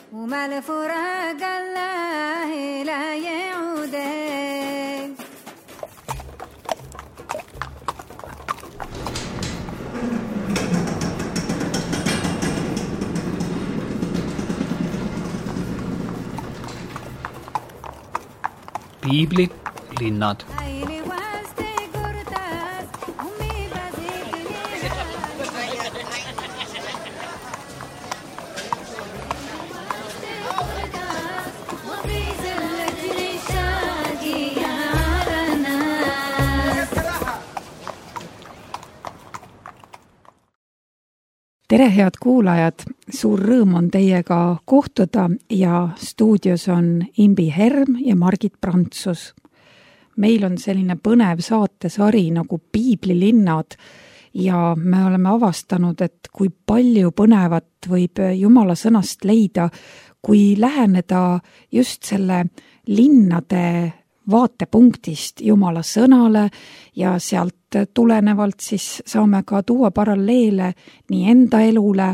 وما لفراق الله لا يعودك. Piiblilinnad. Tere, head kuulajad! Suur rõõm on teiega kohtuda ja stuudios on Imbi Herm ja Margit Prantsus. Meil on selline põnev saatesari nagu Piiblilinnad ja me oleme avastanud, et kui palju põnevat võib Jumala sõnast leida, kui läheneda just selle linnade vaatepunktist Jumala sõnale ja sealt tulenevalt siis saame ka tuua paralleele nii enda elule,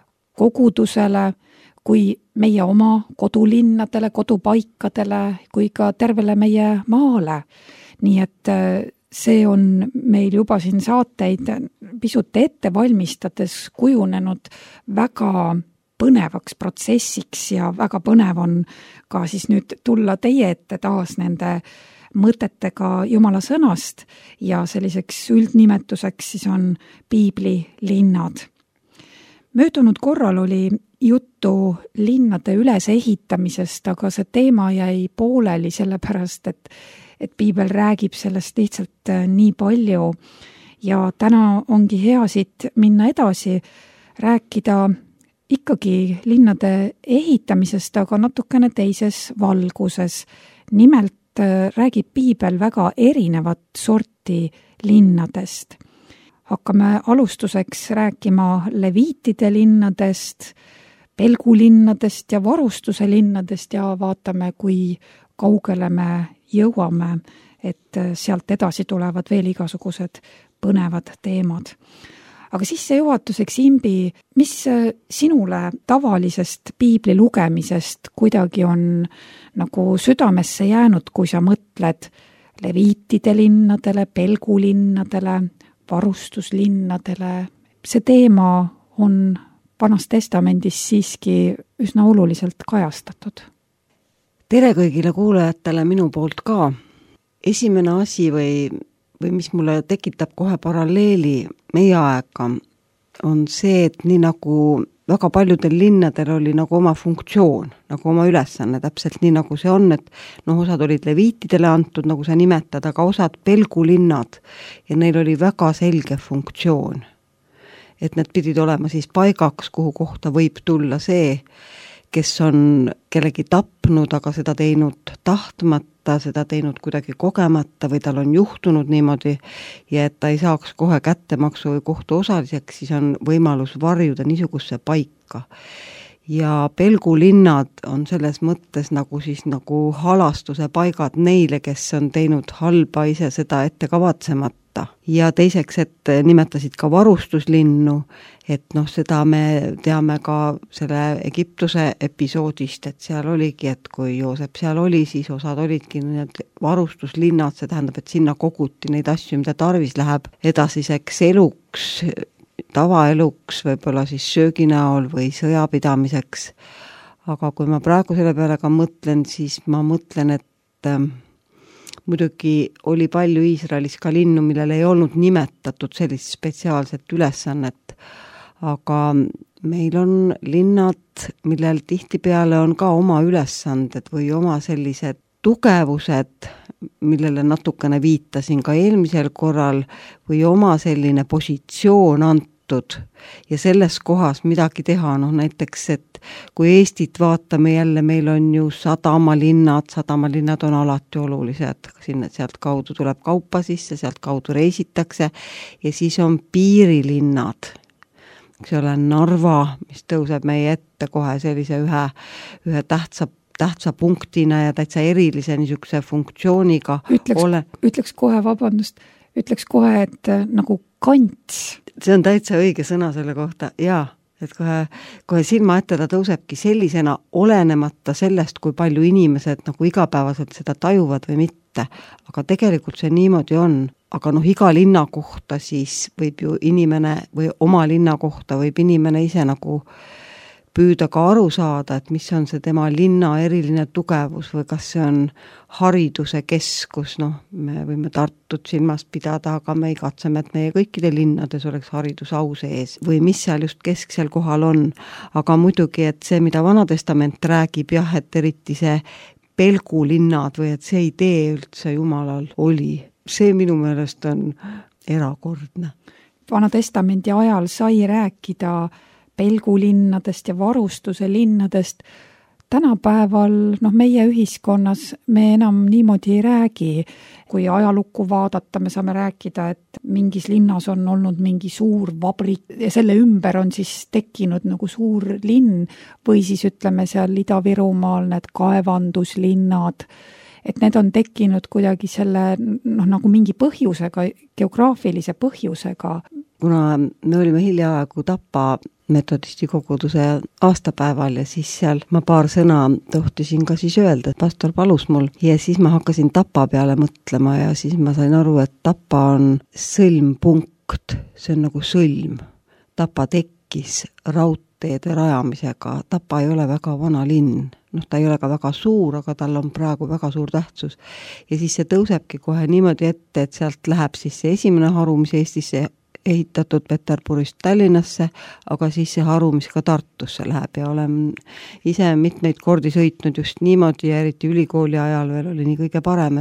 kogudusele, kui meie oma kodulinnadele, kodupaikadele, kui ka tervele meie maale. Nii et see on meil juba siin saateid pisut ette valmistades kujunenud väga põnevaks protsessiks ja väga põnev on ka siis nüüd tulla teie ette taas nende mõtetega Jumala sõnast ja selliseks üldnimetuseks siis on Piiblilinnad. Möödunud korral oli juttu linnade ülesehitamisest, aga see teema jäi pooleli sellepärast, et Piibel räägib sellest lihtsalt nii palju ja täna ongi hea siit minna edasi, rääkida ikkagi linnade ehitamisest, aga natukene teises valguses. Nimelt räägib Piibel väga erinevat sorti linnadest. Hakkame alustuseks rääkima leviitide linnadest, pelgulinnadest ja varustuse linnadest ja vaatame, kui kaugele me jõuame, et sealt edasi tulevad veel igasugused põnevad teemad. Aga sissejuhatuseks, Imbi, mis sinule tavalisest Piibli lugemisest kuidagi on nagu südamesse jäänud, kui sa mõtled leviitide linnadele, pelgulinnadele, varustuslinnadele? See teema on Vanas Testamendis siiski üsna oluliselt kajastatud. Tere kõigile kuulajatele minu poolt ka. Esimene asi või mis mulle tekitab kohe paralleeli meie aega, on see, et nii nagu väga paljudel linnadel oli nagu oma funktsioon, nagu oma ülesanne, täpselt nii nagu see on, et osad olid leviitidele antud, nagu sa nimetad, aga osad pelgulinnad ja neil oli väga selge funktsioon. Et need pidid olema siis paigaks, kuhu kohta võib tulla see, kes on kellegi tapnud, aga seda teinud tahtmata, seda teinud kuidagi kogemata või tal on juhtunud niimoodi ja et ta ei saaks kohe kättemaksu või kohtu osaliseks, siis on võimalus varjuda niisugusse paika. Ja pelgulinnad on selles mõttes nagu halastuse paigad neile, kes on teinud halba ise seda ette kavatsemata. Ja teiseks, et nimetasid ka varustuslinnu, et seda me teame ka selle Egiptuse episoodist, et seal oligi, et kui Joosep seal oli, siis osad olidki need varustuslinnad, see tähendab, et sinna koguti neid asju, mida tarvis läheb edasiseks eluks, tavaeluks, võib-olla siis söögi näol või sõjapidamiseks. Aga kui ma praegu selle peale ka mõtlen, siis ma mõtlen, et muidugi oli palju Iisraelis ka linnu, millel ei olnud nimetatud sellist spetsiaalset ülesannet, aga meil on linnad, millel tihtipeale on ka oma ülesanded või oma sellised tugevused, millele natukene viitasin ka eelmisel korral, või oma selline positsioon antud ja selles kohas midagi teha, näiteks, et kui Eestit vaatame jälle, meil on ju sadamalinnad on alati olulised, sealt kaudu tuleb kaupa sisse, sealt kaudu reisitakse ja siis on piirilinnad, eks ole, Narva, mis tõuseb meie ette kohe sellise ühe tähtsa punktina ja täitsa erilise niisuguse funktsiooniga. Ütleks kohe, et nagu kants. See on täitsa õige sõna selle kohta, jaa. et kohe silma ette ta tõusebki sellisena, olenemata sellest, kui palju inimesed nagu igapäevaselt seda tajuvad või mitte. Aga tegelikult see niimoodi on. Aga iga linna kohta siis võib ju inimene või oma linna kohta võib inimene ise nagu püüda ka aru saada, et mis on see tema linna eriline tugevus või kas see on hariduse keskus, me võime Tartut silmas pidada, aga me igatseme, et meie kõikide linnades oleks haridus au sees või mis seal just kesksel kohal on. Aga muidugi, et see, mida Vanatestament räägib, jah, et eriti see pelgulinnad või et see idee üldse Jumalal oli, see minu meelest on erakordne. Vanatestamendi ajal sai rääkida pelgulinnadest ja varustuse linnadest. Tänapäeval, meie ühiskonnas me enam niimoodi ei räägi. Kui ajalukku vaadata, me saame rääkida, et mingis linnas on olnud mingi suur vabrik ja selle ümber on siis tekkinud nagu suur linn või siis ütleme seal Ida-Virumaal need kaevanduslinnad, et need on tekkinud kuidagi selle nagu mingi põhjusega, geograafilise põhjusega. Kuna me olime hiljaaegu Tapa metodisti koguduse aastapäeval ja siis seal ma paar sõna tohtisin ka siis öelda, et pastor palus mul ja siis ma hakkasin Tapa peale mõtlema ja siis ma sain aru, et Tapa on sõlmpunkt, see on nagu sõlm. Tapa tekkis raudteede rajamisega, Tapa ei ole väga vana linn, ta ei ole ka väga suur, aga tal on praegu väga suur tähtsus. Ja siis see tõusebki kohe niimoodi ette, et sealt läheb siis see esimene haru, mis Eestisse ehitatud Peterburist Tallinnasse, aga siis see haru, mis ka Tartusse läheb ja olen ise mitmeid kordi sõitnud just niimoodi ja eriti ülikooli ajal veel oli nii kõige parem,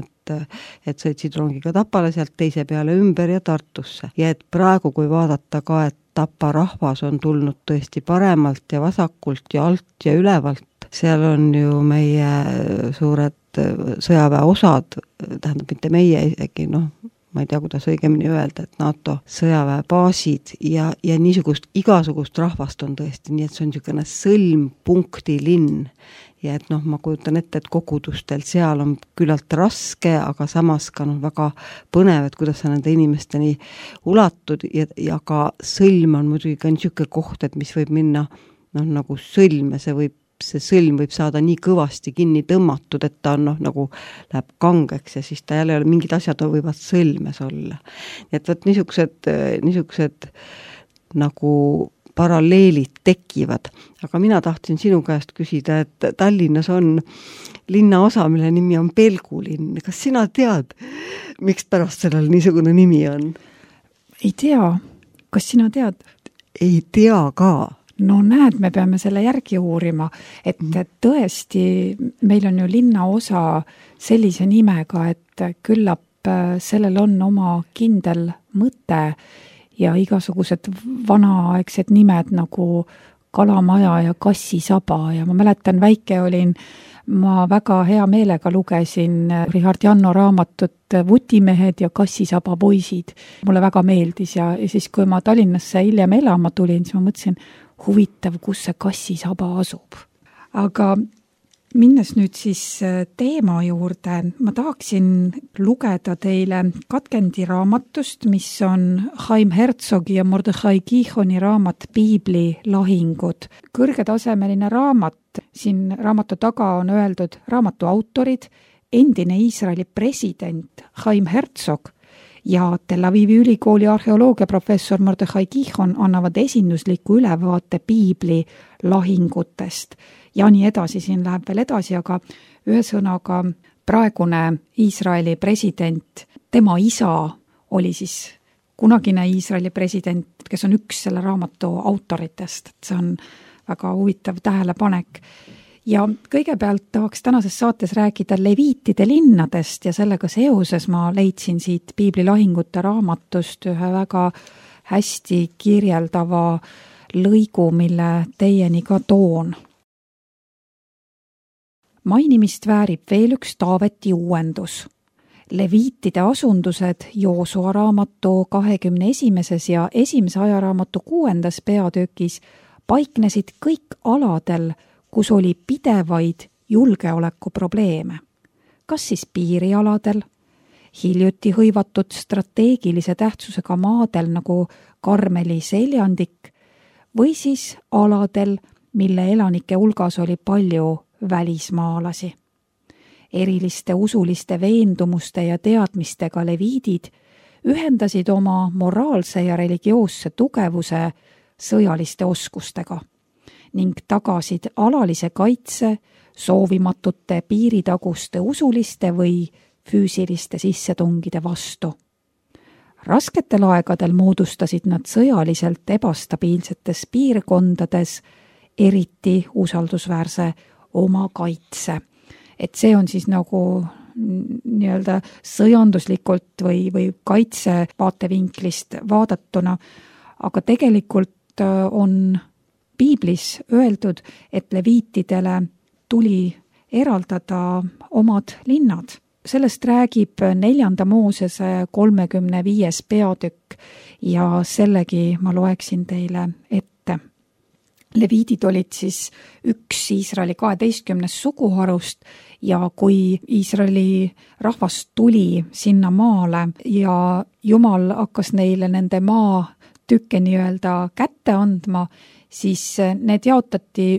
et sõitsid rongiga Tapale sealt teise peale ümber ja Tartusse. Ja et praegu, kui vaadata ka, et Tapa rahvas on tulnud tõesti paremalt ja vasakult ja alt ja ülevalt, seal on ju meie suured sõjaväeosad, tähendab mitte meie isegi, ma ei tea, kuidas õigemini öelda, et NATO sõjaväebaasid ja igasugust rahvast on tõesti, nii et see on niisugune sõlmpunkti linn. Ja et ma kujutan ette, et kogudustel seal on küllalt raske, aga samas ka väga põnev, et kuidas sa nende inimesteni ulatud ja ka sõlm on muidugi ka niisugune koht, et mis võib minna nagu sõlme, see sõlm võib saada nii kõvasti kinni tõmmatud, et ta on nagu läheb kangeks ja siis ta jälle mingid asjad võivad sõlmes olla. Nii et võt niisugused nagu paralleelid tekivad. Aga mina tahtsin sinu käest küsida, et Tallinnas on linnaosa, mille nimi on Pelgulinn. Kas sina tead, miks pärast sellel niisugune nimi on? Ei tea. Kas sina tead? Ei tea ka. No näed, me peame selle järgi uurima, et tõesti meil on ju linnaosa sellise nimega, et küllap sellel on oma kindel mõte ja igasugused vanaaegsed nimed nagu Kalamaja ja Kassisaba ja ma mäletan, väike olin, ma väga hea meelega lugesin Richard Janno raamatut Vutimehed ja Kassisaba poisid. Mulle väga meeldis ja siis, kui ma Tallinnasse hiljem elama tulin, siis ma mõtlesin, huvitav, kus see Kassisaba asub. Aga minnes nüüd siis teema juurde, ma tahaksin lugeda teile katkendi raamatust, mis on Chaim Herzogi ja Mordechai Gihoni raamat Piibli lahingud. Kõrgetasemeline raamat, siin raamatu taga on öeldud raamatu autorid, endine Iisraeli president Chaim Herzog ja Tel Avivi ülikooli arheoloogiaprofessor Mordechai Gihon annavad esindusliku ülevaate Piibli lahingutest. Ja nii edasi, siin läheb veel edasi, aga ühesõnaga praegune Iisraeli president, tema isa oli siis kunagine Iisraeli president, kes on üks selle raamatu autoritest. See on väga huvitav tähelepanek. Ja kõigepealt tahaks tänases saates rääkida leviitide linnadest ja sellega seoses ma leidsin siit Piibli lahingute raamatust ühe väga hästi kirjeldava lõigu, mille teieni ka toon. Mainimist väärib veel üks Taaveti uuendus. Leviitide asundused Joosua raamatu 21. ja 1. ajaraamatu 6. peatükis paiknesid kõik aladel, kus oli pidevaid julgeolekuprobleeme. Kas siis piirialadel, hiljuti hõivatud strateegilise tähtsusega maadel nagu Karmeli seljandik või siis aladel, mille elanike hulgas oli palju välismaalasi. Eriliste usuliste veendumuste ja teadmistega leviidid ühendasid oma moraalse ja religioosse tugevuse sõjaliste oskustega ning tagasid alalise kaitse soovimatute piiritaguste usuliste või füüsiliste sissetungide vastu. Rasketel aegadel moodustasid nad sõjaliselt ebastabiilsetes piirkondades eriti usaldusväärse oma kaitse. Et see on siis nagu nii-öelda sõjanduslikult või kaitse vaatevinklist vaadatuna, aga tegelikult on piiblis öeldud, et leviitidele tuli eraldada omad linnad. Sellest räägib 4. Moosese 35. peatükk ja sellegi ma loeksin teile ette. Leviidid olid siis üks Iisraeli 12 suguharust ja kui Iisraeli rahvas tuli sinna maale ja Jumal hakkas neile nende maa tükke nii-öelda kätte andma, siis need jaotati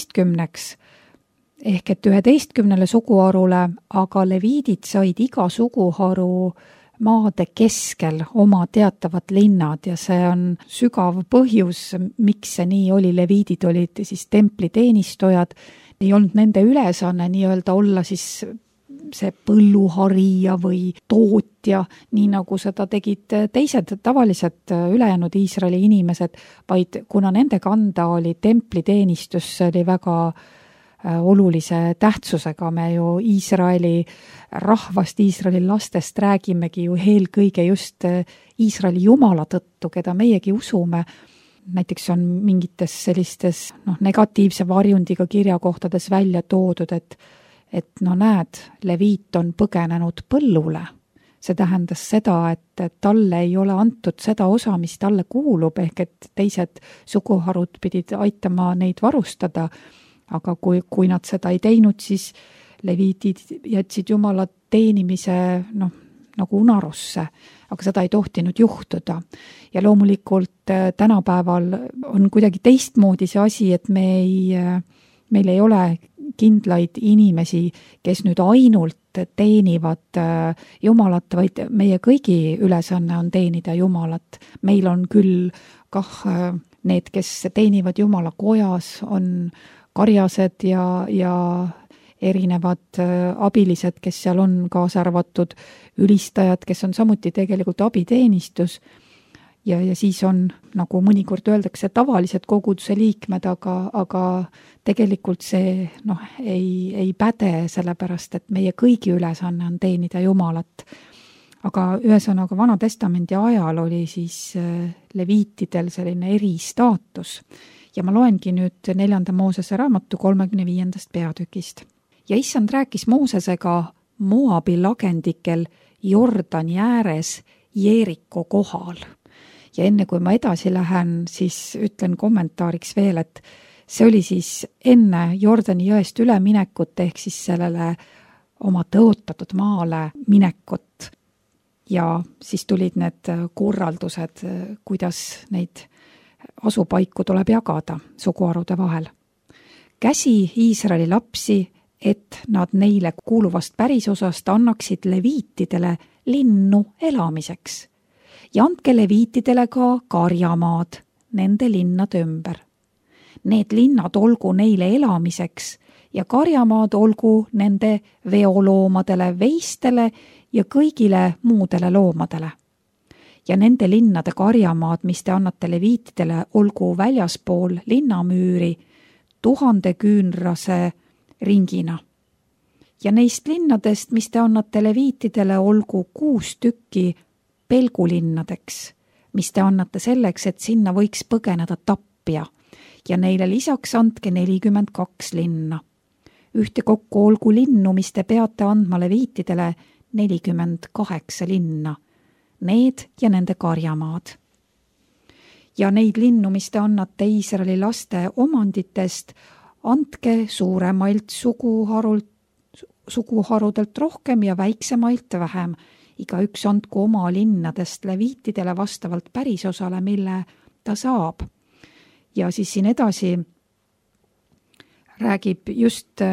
11 ehk et 11 suguharule, aga leviidid said iga suguharu maade keskel oma teatavad linnad ja see on sügav põhjus, miks see nii oli. Leviidid olid siis templiteenistujad, ei olnud nende ülesanne nii-öelda olla siis see põlluharija või tootja, nii nagu seda tegid teised tavalised ülejäänud Iisraeli inimesed, vaid kuna nende kanda oli templiteenistus, see oli väga olulise tähtsusega. Me ju Iisraeli rahvast, Iisraeli lastest räägimegi ju eelkõige just Iisraeli Jumala tõttu, keda meiegi usume. Näiteks on mingites sellistes negatiivse varjundiga kirjakohtades välja toodud, et näed, leviit on põgenenud põllule. See tähendas seda, et talle ei ole antud seda osa, mis talle kuulub, ehk et teised suguharud pidid aitama neid varustada. Aga kui nad seda ei teinud, siis leviidid jätsid Jumala teenimise nagu unarusse, aga seda ei tohtinud juhtuda. Ja loomulikult tänapäeval on kuidagi teistmoodi see asi, et meil ei ole kindlaid inimesi, kes nüüd ainult teenivad Jumalat, vaid meie kõigi ülesanne on teenida Jumalat. Meil on küll need, kes teenivad Jumala kojas, on karjased ja erinevad abilised, kes seal on, kaasa arvatud ülistajad, kes on samuti tegelikult abiteenistus. Ja siis on, nagu mõnikord öeldakse, tavalised koguduse liikmed, aga tegelikult see ei päde, sellepärast, et meie kõigi ülesanne on teenida Jumalat. Aga ühesõnaga Vana Testamendi ajal oli siis leviitidel selline eristaatus. Ja ma loengi nüüd 4. Moosese raamatu 35. peatükist. Ja issand rääkis Moosesega Moabi lagendikel Jordani ääres Jeeriko kohal. Ja enne kui ma edasi lähen, siis ütlen kommentaariks veel, et see oli siis enne Jordani jõest üleminekut ehk siis sellele oma tõotatud maale minekut. Ja siis tulid need korraldused, kuidas neid asupaiku tuleb jagada suguharude vahel. Käsi Iisraeli lapsi, et nad neile kuuluvast pärisosast annaksid leviitidele linnu elamiseks. Ja andke leviitidele ka karjamaad nende linnade ümber. Need linnad olgu neile elamiseks ja karjamaad olgu nende veoloomadele, veistele ja kõigile muudele loomadele. Ja nende linnade karjamaad, mis te annate leviitidele, olgu väljaspool linnamüüri 1000 küünrase ringina. Ja neist linnadest, mis te annate leviitidele, olgu 6 tükki pelgulinnadeks, mis te annate selleks, et sinna võiks põgeneda tappja. Ja neile lisaks andke 42 linna. Ühtekokku olgu linnu, mis te peate andma leviitidele 48 linna. Need ja nende karjamaad. Ja neid linnu, mis te annate Iisraeli laste omanditest, andke suuremailt suguharudelt rohkem ja väiksemailt vähem. Igaüks andku oma linnadest leviitidele vastavalt pärisosale, mille ta saab. Ja siis siin edasi räägib just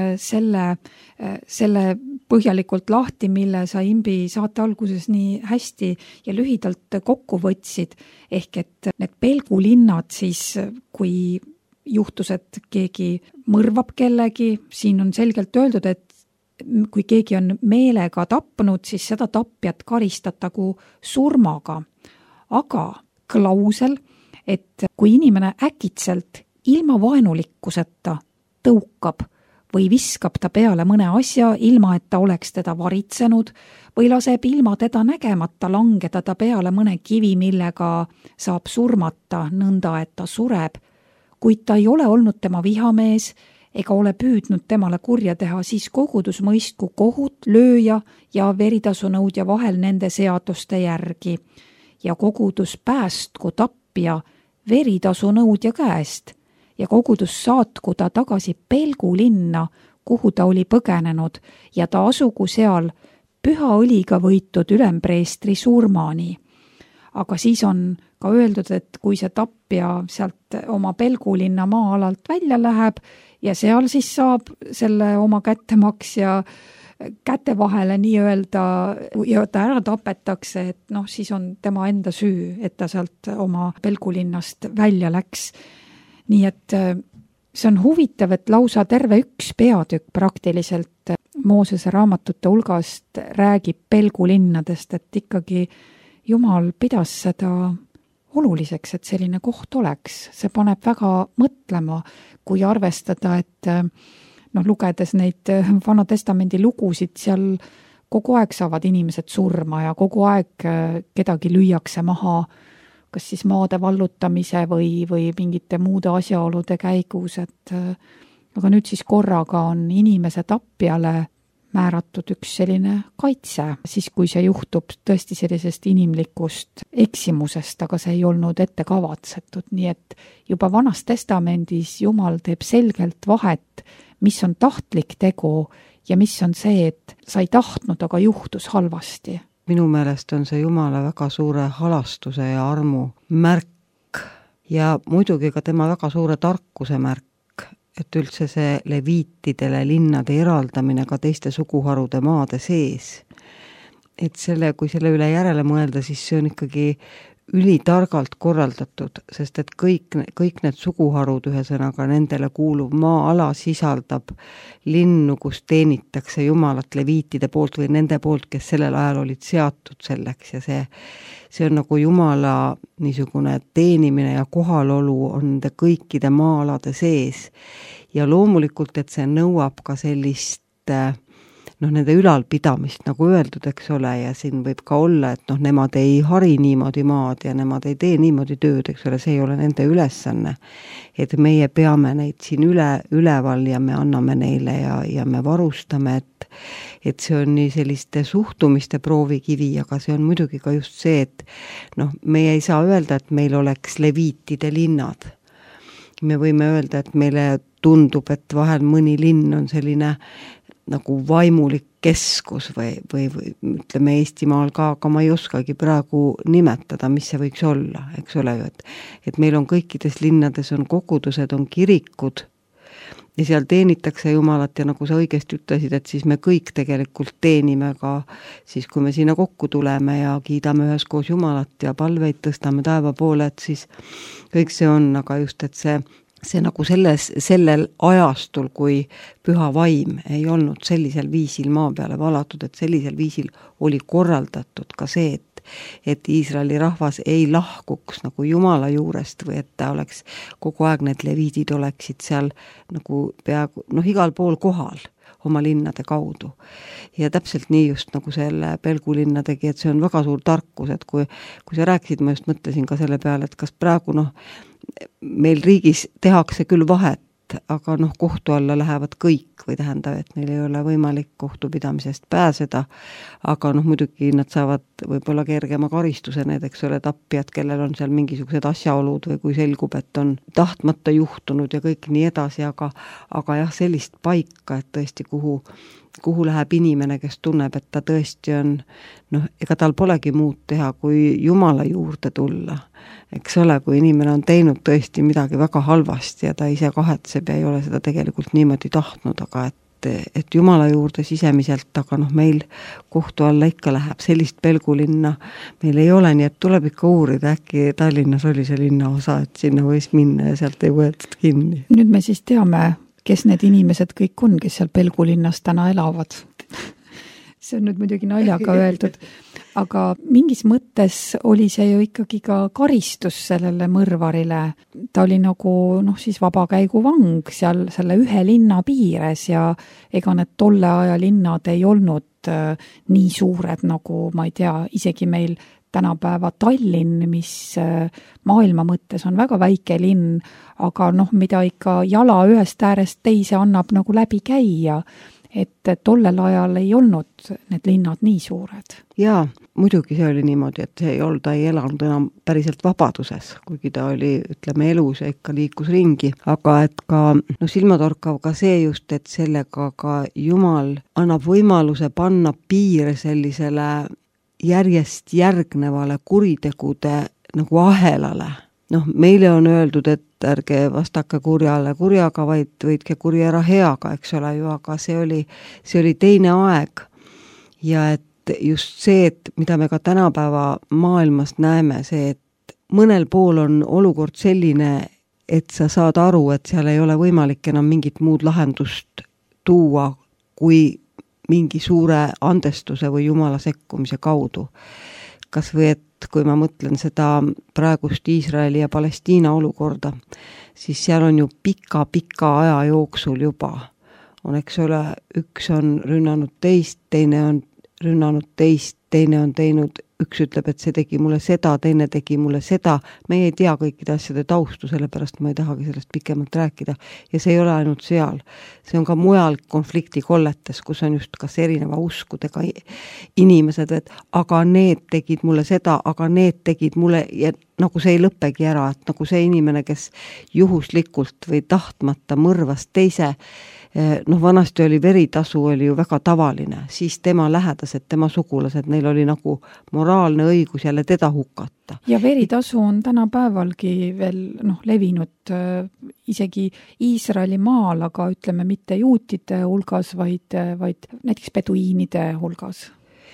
selle põhjalikult lahti, mille sa Imbi saate alguses nii hästi ja lühidalt kokku võtsid. Ehk et need pelgulinnad siis, kui juhtus, et keegi mõrvab kellegi, siin on selgelt öeldud, et kui keegi on meelega tapnud, siis seda tapjat karistatagu surmaga. Aga klausel, et kui inimene äkitselt ilma vaenulikkuseta tõukab või viskab ta peale mõne asja, ilma et ta oleks teda varitsenud, või laseb ilma teda nägemata langeda ta peale mõne kivi, millega saab surmata nõnda, et ta sureb, kuid ta ei ole olnud tema vihamees ega ole püüdnud temale kurja teha, siis kogudus mõistku kohut lööja ja veritasunõudja vahel nende seaduste järgi ja kogudus päästku tapja veritasunõudja käest ja kogudus saatku ta tagasi pelgulinna, kuhu ta oli põgenenud ja ta asugu seal püha õliga võitud ülempreestri surmani. Aga siis on ka öeldud, et kui see tapja sealt oma pelgulinna maa-alalt välja läheb ja seal siis saab selle oma kättemaksja käte vahele nii-öelda ja ta ära tapetakse, et siis on tema enda süü, et ta sealt oma pelgulinnast välja läks. Nii et see on huvitav, et lausa terve üks peatükk praktiliselt Moosese raamatute hulgast räägib pelgulinnadest, et ikkagi Jumal pidas seda oluliseks, et selline koht oleks. See paneb väga mõtlema, kui arvestada, et lugedes neid Vana Testamendi lugusid, seal kogu aeg saavad inimesed surma ja kogu aeg kedagi lüüakse maha, kas siis maade vallutamise või mingite muude asjaolude käigus, aga nüüd siis korraga on inimese tapjale määratud üks selline kaitse, siis kui see juhtub tõesti sellisest inimlikust eksimusest, aga see ei olnud ette kavatsetud, nii et juba Vanas Testamendis Jumal teeb selgelt vahet, mis on tahtlik tegu ja mis on see, et sa ei tahtnud, aga juhtus halvasti. Minu meelest on see Jumala väga suure halastuse ja armu märk ja muidugi ka tema väga suure tarkuse märk, et üldse see leviitidele linnade eraldamine ka teiste suguharude maade sees. Et kui selle üle järele mõelda, siis see on ikkagi ülitargalt korraldatud, sest et kõik need suguharud, ühesõnaga nendele kuuluv maa-ala sisaldab linnu, kus teenitakse Jumalat leviitide poolt või nende poolt, kes sellel ajal olid seatud selleks ja see on nagu Jumala niisugune teenimine ja kohalolu on nende kõikide maa-alade sees ja loomulikult, et see nõuab ka sellist nende ülalpidamist, nagu öeldud, eks ole, ja siin võib ka olla, et nemad ei hari niimoodi maad ja nemad ei tee niimoodi tööd, eks ole, see ei ole nende ülesanne. Et meie peame neid siin üleval ja me anname neile ja me varustame, et see on nii selliste suhtumiste proovikivi, aga see on muidugi ka just see, et meie ei saa öelda, et meil oleks leviitide linnad. Me võime öelda, et meile tundub, et vahel mõni linn on selline nagu vaimulik keskus või ütleme Eestimaal ka, aga ma ei oskagi praegu nimetada, mis see võiks olla, eks ole ju, et meil on kõikides linnades on kogudused, on kirikud ja seal teenitakse Jumalat ja nagu sa õigesti ütlesid, et siis me kõik tegelikult teenime ka siis, kui me sinna kokku tuleme ja kiidame üheskoos Jumalat ja palveid tõstame taeva poole, et siis kõik see on, aga just, et see nagu sellel ajastul, kui püha vaim ei olnud sellisel viisil maa peale valatud, et sellisel viisil oli korraldatud ka see, et Iisraeli rahvas ei lahkuks nagu Jumala juurest või et ta oleks kogu aeg, need leviidid oleksid seal nagu peaaegu igal pool kohal oma linnade kaudu. Ja täpselt nii just nagu selle pelgulinna tegi, et see on väga suur tarkus, et kui sa rääkisid, ma just mõtlesin ka selle peale, et kas praegu meil riigis tehakse küll vahet, aga kohtu alla lähevad kõik või tähendab, et neil ei ole võimalik kohtupidamisest pääseda, aga muidugi nad saavad võib-olla kergema karistuse, need, eks ole, tapjad, kellel on seal mingisugused asjaolud või kui selgub, et on tahtmata juhtunud ja kõik nii edasi, aga jah, sellist paika, et tõesti, kuhu läheb inimene, kes tunneb, et ta tõesti on, ega tal polegi muud teha, kui Jumala juurde tulla eks ole, kui inimene on teinud tõesti midagi väga halvasti ja ta ise kahetseb ja ei ole seda tegelikult niimoodi tahtnud, aga et Jumala juurde sisemiselt, aga meil kohtu alla ikka läheb, sellist pelgulinna meil ei ole, nii et tuleb ikka uurida, äkki Tallinnas oli see linnaosa, et sinna võis minna ja sealt ei võetud kinni. Nüüd me siis teame, kes need inimesed kõik on, kes seal pelgulinnas täna elavad. See on nüüd muidugi naljaga öeldud, aga mingis mõttes oli see ju ikkagi ka karistus sellele mõrvarile. Ta oli nagu siis vabakäiguvang seal selle ühe linna piires ja ega need tolle aja linnad ei olnud nii suured nagu, ma ei tea, isegi meil tänapäeva Tallinn, mis maailma mõttes on väga väike linn, aga mida ikka jala ühest äärest teise annab nagu läbi käia. Et tollel ajal ei olnud need linnad nii suured. Jaa, muidugi see oli niimoodi, et ta ei elanud enam päriselt vabaduses, kuigi ta oli, ütleme, elus ja ikka liikus ringi, aga et ka silmatorkav ka see just, et sellega ka Jumal annab võimaluse panna piire sellisele järjest järgnevale kuritegude nagu ahelale. Meile on öeldud, et ärge vastake kurjale kurjaga, vaid võitke kuri ära heaga, eks ole ju, aga see oli teine aeg. Ja et just see, et mida me ka tänapäeva maailmas näeme, see, et mõnel pool on olukord selline, et sa saad aru, et seal ei ole võimalik enam mingit muud lahendust tuua, kui mingi suure andestuse või Jumala sekkumise kaudu. Kas või, et kui ma mõtlen seda praegust Iisraeli ja Palestiina olukorda, siis seal on ju pika aja jooksul juba. Eks ole, üks on rünnanud teist, teine on rünnanud teist, teine on teinud, üks ütleb, et see tegi mulle seda, teine tegi mulle seda. Me ei tea kõikide asjade taustu, sellepärast ma ei tahagi sellest pikemalt rääkida. Ja see ei ole ainult seal. See on ka mujal konfliktikolletes, kus on just kas erineva uskudega inimesed, et aga need tegid mulle seda, aga need tegid mulle, ja nagu see ei lõppegi ära, et nagu see inimene, kes juhuslikult või tahtmata mõrvas teise, vanasti oli veritasu oli ju väga tavaline, siis tema lähedased, tema sugulased, neil oli nagu moraalne õigus jälle teda hukata. Ja veritasu on tänapäevalgi veel levinud isegi Iisraeli maal, aga ütleme mitte juutide hulgas, vaid näiteks beduiinide hulgas.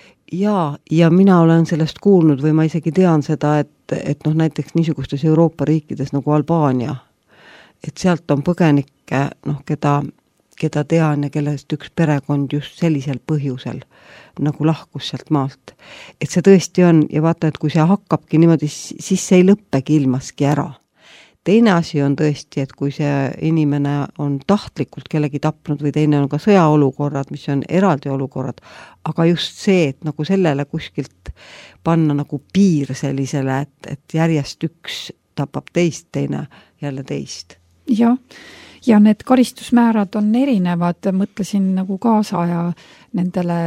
Ja mina olen sellest kuulnud või ma isegi tean seda, et näiteks niisugustes Euroopa riikides nagu Albaania, et sealt on põgenikke, keda tean ja kellest üks perekond just sellisel põhjusel nagu lahkus sealt maalt. Et see tõesti on, ja vaata, et kui see hakkabki niimoodi, siis see ei lõppegi ilmaski ära. Teine asi on tõesti, et kui see inimene on tahtlikult kellegi tapnud või teine on ka sõjaolukorrad, mis on eraldi olukorrad, aga just see, et nagu sellele kuskilt panna nagu piir sellisele, et järjest üks tapab teist, teine jälle teist. Ja need karistusmäärad on erinevad, mõtlesin nagu kaasaja nendele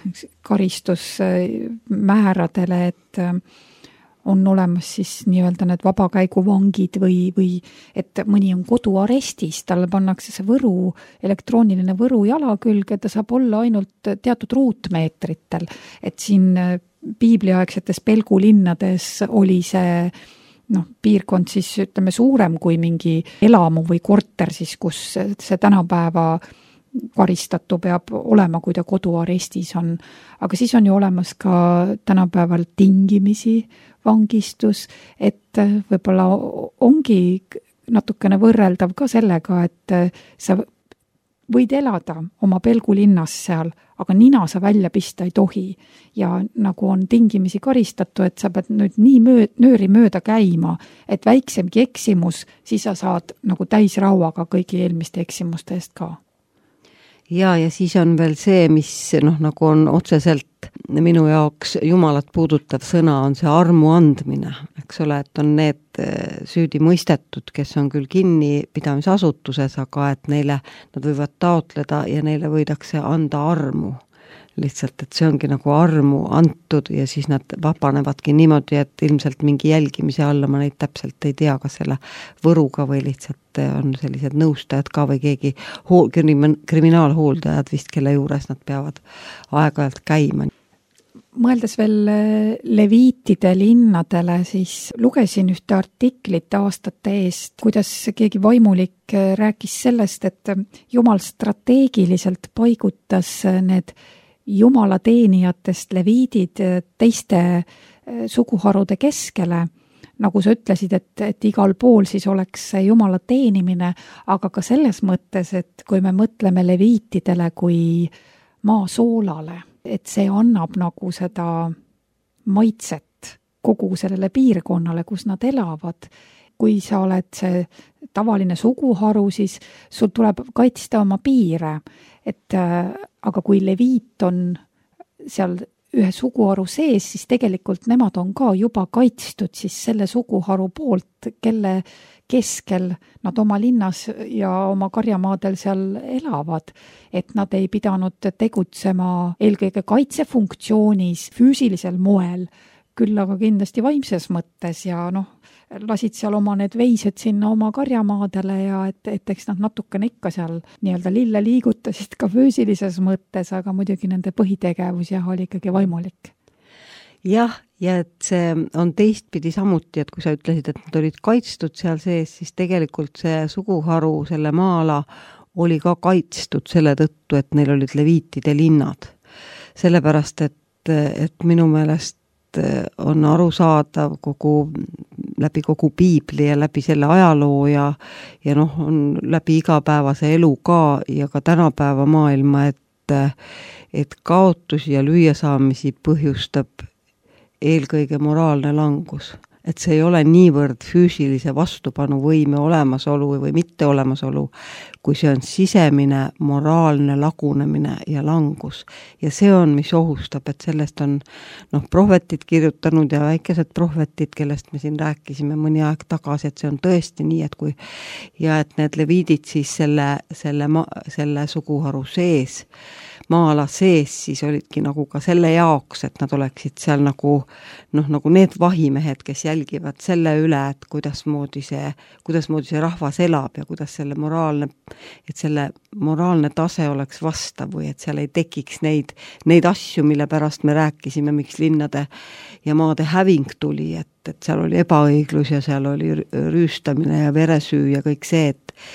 karistusmääradele, et on olemas siis nii-öelda need vabakäiguvangid või et mõni on koduarestis, talle pannakse see elektrooniline võru jala külge, ta saab olla ainult teatud ruutmeetritel, et siin piibliaegsetes pelgulinnades oli see piirkond siis ütleme suurem kui mingi elamu või korter siis, kus see tänapäeva karistatu peab olema, kui ta koduarestis on. Aga siis on ju olemas ka tänapäeval tingimisi vangistus, et võib-olla ongi natukene võrreldav ka sellega, et sa võid elada oma pelgulinnas seal, aga nina sa välja pista ei tohi. Ja nagu on tingimisi karistatu, et sa pead nüüd nii nööri mööda käima, et väiksemgi eksimus, siis sa saad nagu täis rauaga kõigi eelmiste eksimuste eest ka. Ja siis on veel see, mis nagu on otseselt minu jaoks Jumalat puudutav sõna, on see armu andmine. Eks ole, et on need süüdi mõistetud, kes on küll kinnipidamisasutuses, aga et nad võivad taotleda ja neile võidakse anda armu. Lihtsalt, et see ongi nagu armu antud ja siis nad vabanevadki niimoodi, et ilmselt mingi jälgimise alla ma neid täpselt ei tea, kas selle võruga või lihtsalt on sellised nõustajad ka või keegi kriminaalhooldajad vist, kelle juures nad peavad aeg-ajalt käima. mõeldes veel leviitide linnadele, siis lugesin ühte artiklit aastate eest, kuidas keegi vaimulik rääkis sellest, et Jumal strateegiliselt paigutas need Jumala teenijatest leviidid teiste suguharude keskele, nagu sa ütlesid, et igal pool siis oleks see Jumala teenimine, aga ka selles mõttes, et kui me mõtleme leviitidele kui maasoolale, et see annab nagu seda maitset kogu sellele piirkonnale, kus nad elavad. Kui sa oled see tavaline suguharu, siis sul tuleb kaitsta oma piire, aga kui leviit on seal ühe suguharu sees, siis tegelikult nemad on ka juba kaitstud siis selle suguharu poolt, kelle keskel nad oma linnas ja oma karjamaadel seal elavad, et nad ei pidanud tegutsema eelkõige kaitsefunktsioonis füüsilisel moel, küll aga kindlasti vaimses mõttes ja lasid seal oma need veised sinna oma karjamaadele ja et eks nad natukene ikka seal nii-öelda lille liigutasid ka füüsilises mõttes, aga muidugi nende põhitegevus oli ikkagi vaimulik. Jah, ja et see on teistpidi samuti, et kui sa ütlesid, et nad olid kaitstud seal sees, siis tegelikult see suguharu, selle maa-ala oli ka kaitstud selle tõttu, et neil olid leviitide linnad. Sellepärast, et minu meelest on arusaadav läbi kogu piibli ja läbi selle ajaloo ja on läbi igapäevase elu ka ja ka tänapäeva maailma, et kaotusi ja lüüasaamisi põhjustab eelkõige moraalne langus. Et see ei ole niivõrd füüsilise vastupanuvõime olemasolu või mitte olemasolu, kui see on sisemine moraalne lagunemine ja langus. Ja see on, mis ohustab, et sellest on prohvetid kirjutanud ja väikesed prohvetid, kellest me siin rääkisime mõni aeg tagasi, et see on tõesti nii, et need leviidid siis selle suguharu sees, maa-ala sees, siis olidki nagu ka selle jaoks, et nad oleksid seal nagu need vahimehed, kes jälgivad selle üle, et kuidasmoodi see rahvas elab ja kuidas selle moraalne tase oleks vastav või et seal ei tekiks neid asju, mille pärast me rääkisime, miks linnade ja maade häving tuli, et seal oli ebaõiglus ja seal oli rüüstamine ja veresüü ja kõik see,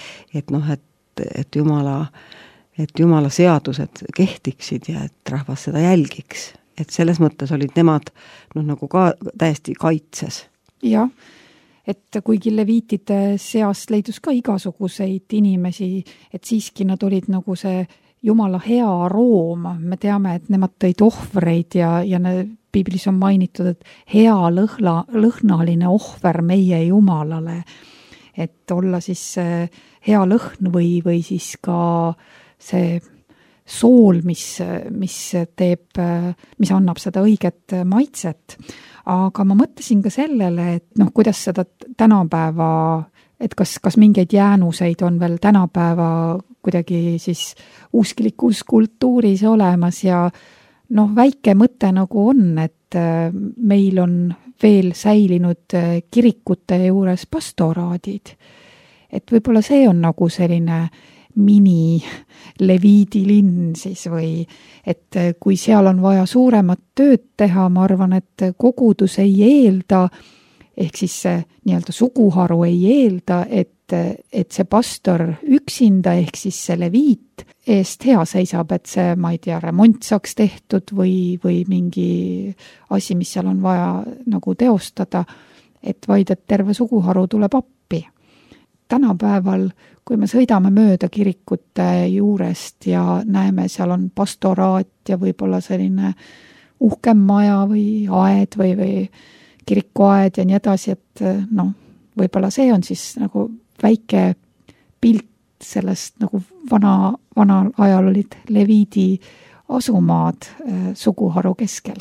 et Jumala seadused kehtiksid ja et rahvas seda jälgiks. Et selles mõttes olid nemad nagu ka täiesti kaitses. Jah, et kuigi leviitide seast leidus ka igasuguseid inimesi, et siiski nad olid nagu see Jumala hea room. Me teame, et nemad tõid ohvreid ja piiblis on mainitud, et hea lõhnaline ohver meie Jumalale. Et olla siis hea lõhn või siis ka see sool, mis annab seda õiget maitset. Aga ma mõtlesin ka sellele, et kuidas seda tänapäeva, et kas mingeid jäänuseid on veel tänapäeva kuidagi siis usklikus kultuuris olemas ja väike mõte nagu on, et meil on veel säilinud kirikute juures pastoraadid. Et võib-olla see on nagu selline mini-leviidi linn siis või et kui seal on vaja suuremat tööd teha, ma arvan, et kogudus ei eelda, ehk siis see nii-öelda suguharu ei eelda, et see pastor üksinda ehk siis see leviit eest hea seisab, et see, ma ei tea, remont saaks tehtud või mingi asi, mis seal on vaja nagu teostada, et vaid, et terve suguharu tuleb appi. Tänapäeval, kui me sõidame mööda kirikute juurest ja näeme, seal on pastoraat ja võib-olla selline uhkem maja või aed või kirikuaed ja nii edasi, et võib-olla see on siis nagu väike pilt sellest nagu vanal ajal olid leviidi asumaad suguharu keskel.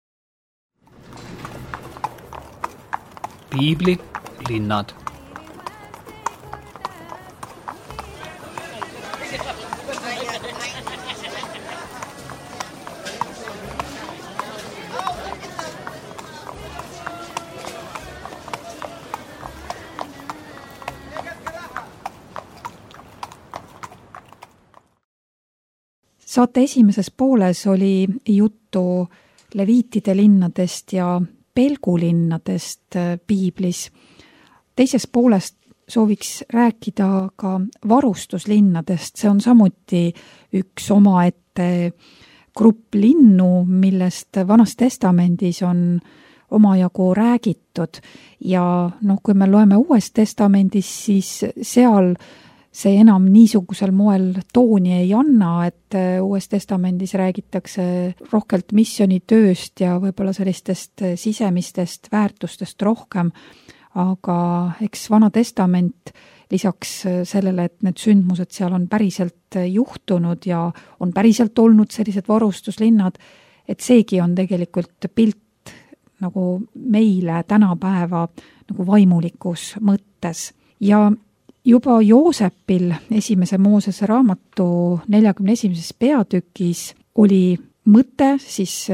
Piibli linnad. Saate esimeses pooles oli juttu leviitide linnadest ja pelgulinnadest piiblis. Teisest poolest sooviks rääkida ka varustuslinnadest. See on samuti üks omaette grupp linnu, millest Vanas Testamendis on omajagu räägitud. Ja kui me loeme Uues Testamendis, siis seal see enam niisugusel moel tooni ei anna, et Uues Testamendis räägitakse rohkelt missioonitööst ja võib-olla sellistest sisemistest väärtustest rohkem, aga eks Vana Testament lisaks sellele, et need sündmused seal on päriselt juhtunud ja on päriselt olnud sellised varustuslinnad, et seegi on tegelikult pilt nagu meile tänapäeva nagu vaimulikus mõttes. Ja juba Joosepil esimese Moosese raamatu 41. peatükis oli mõte siis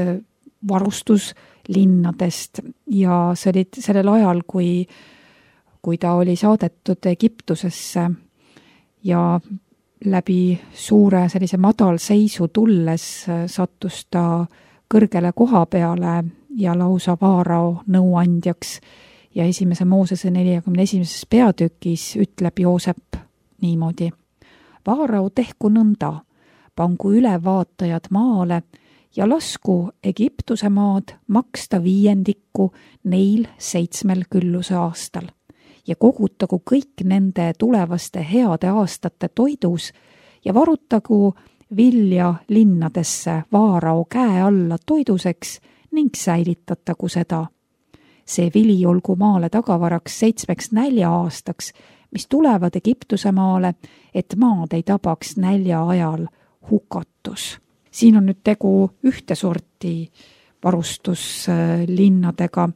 varustuslinnadest ja see oli sellel ajal, kui ta oli saadetud Egiptusesse ja läbi suure sellise madalseisu tulles sattus ta kõrgele koha peale ja lausa Vaarao nõuandjaks. Ja esimese Moosese 41. peatükis ütleb Joosep niimoodi. Vaarao tehku nõnda, pangu ülevaatajad maale ja lasku Egiptuse maad maksta 5 neil 7 külluse aastal ja kogutagu kõik nende tulevaste heade aastate toidus ja varutagu vilja linnadesse Vaarao käe alla toiduseks ning säilitatagu seda. See vili olgu maale tagavaraks 7 nälja-aastaks, mis tulevad Egiptuse maale, et maad ei tabaks nälja ajal hukatus. Siin on nüüd tegu ühte sorti varustuslinnadega,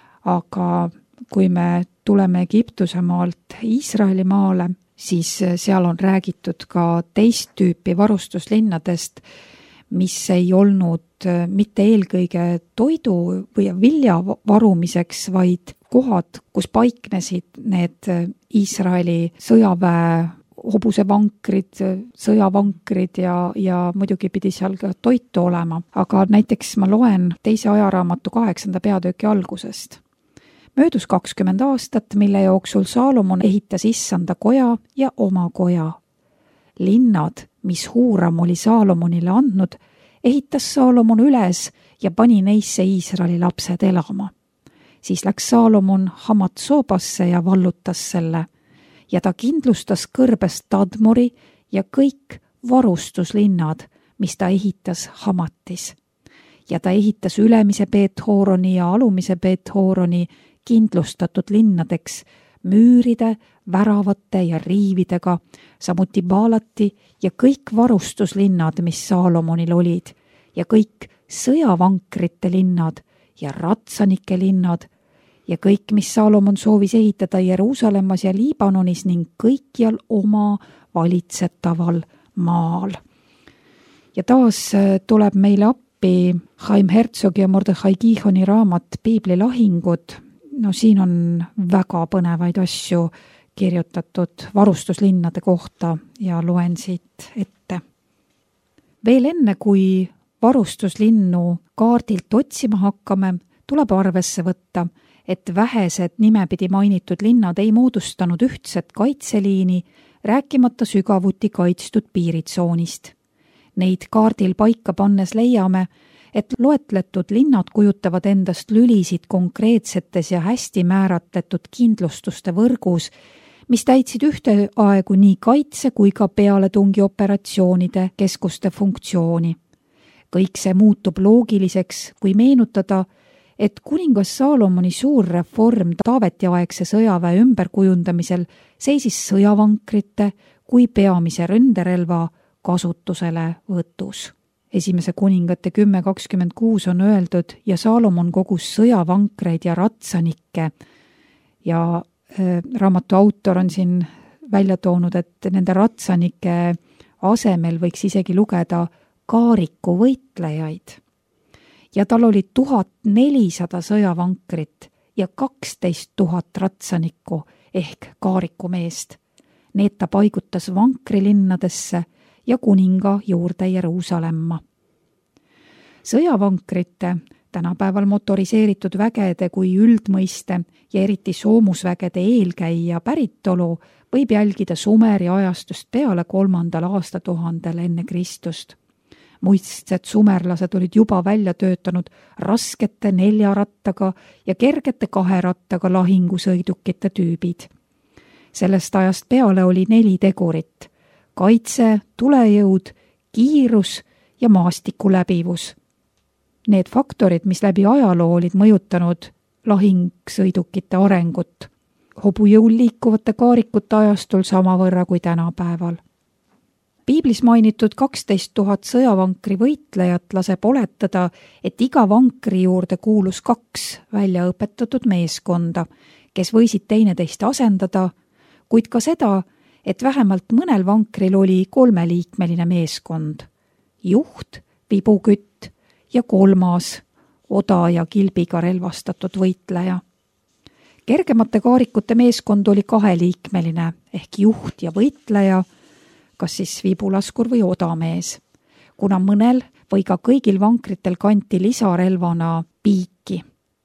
aga kui me tuleme Egiptuse maalt Iisraeli maale, siis seal on räägitud ka teist tüüpi varustuslinnadest, mis ei olnud mitte eelkõige toidu või vilja varumiseks, vaid kohad, kus paiknesid need Iisraeli sõjaväe hobusevankrid, sõjavankrid ja muidugi pidi seal ka toitu olema. Aga näiteks ma loen 2. ajaraamatu 8. peatüki algusest. Möödus 20 aastat, mille jooksul Saalomon ehitas issanda koja ja oma koja. Linnad, mis Huuram oli Saalomonile andnud, ehitas Saalomon üles ja pani neisse Iisraeli lapsed elama. Siis läks Saalomon Hamat-Soobasse ja vallutas selle ja ta kindlustas kõrbest Tadmori ja kõik varustuslinnad, mis ta ehitas Hamatis. Ja ta ehitas ülemise Beet-Horoni ja alumise Beet-Horoni kindlustatud linnadeks müüride, väravate ja riividega, samuti Baalati ja kõik varustuslinnad, mis Saalomonil olid, ja kõik sõjavankrite linnad ja ratsanike linnad ja kõik, mis Saalomon soovis ehitada Jeruusalemmas ja Liibanonis ning kõikjal oma valitsetaval maal. Ja taas tuleb meile appi Chaim Herzog ja Mordechai Gihoni raamat Piiblilahingud. No siin on väga põnevaid asju kirjutatud varustuslinnade kohta ja loen siit ette. Veel enne, kui varustuslinnu kaardilt otsima hakkame, tuleb arvesse võtta, et vähesed nimepidi mainitud linnad ei moodustanud ühtset kaitseliini, rääkimata sügavuti kaitstud piiritsoonist. Neid kaardil paika pannes leiame, et loetletud linnad kujutavad endast lülisid konkreetsetes ja hästi määratletud kindlustuste võrgus, mis täitsid ühteaegu nii kaitse kui ka pealetungi operatsioonide keskuste funktsiooni. Kõik see muutub loogiliseks, kui meenutada, et kuningas Saalomoni suur reform Taaveti-aegse sõjaväe ümberkujundamisel seisis sõjavankrite kui peamise ründerelva kasutusele võtus. Esimese kuningate 10.26 on öeldud ja Saalomon kogus sõjavankreid ja ratsanikke ja raamatu autor on siin välja toonud, et nende ratsanike asemel võiks isegi lugeda kaariku võitlejaid. Ja tal oli 1400 sõjavankrit ja 12 000 ratsanikku ehk kaarikumeest. Need ta paigutas vankrilinnadesse ja kuninga juurde Jeruusalemma. Sõjavankrite, tänapäeval motoriseeritud vägede kui üldmõiste ja eriti soomusvägede eelkäija päritolu võib jälgida Sumeri ajastust peale 3. aastatuhandel enne Kristust. Muistsed sumerlased olid juba välja töötanud raskete 4 rattaga ja kergete 2 rattaga lahingusõidukite tüübid. Sellest ajast peale oli 4 tegurit: kaitse, tulejõud, kiirus ja maastiku läbivus. Need faktorid, mis läbi ajaloo olid mõjutanud lahingsõidukite arengut, hobujõul liikuvate kaarikute ajastul samavõrra kui tänapäeval. Piiblis mainitud 12 000 sõjavankri võitlejat laseb oletada, et iga vankri juurde kuulus 2 väljaõpetatud meeskonda, kes võisid teineteist asendada, kuid ka seda, et vähemalt mõnel vankril oli 3-liikmeline meeskond: juht, vibukütt ja 3. oda ja kilbiga relvastatud võitleja. Kergemate kaarikute meeskond oli 2-liikmeline ehk juht ja võitleja, kas siis vibulaskur või odamees, kuna mõnel või ka kõigil vankritel kanti lisarelvana piiki.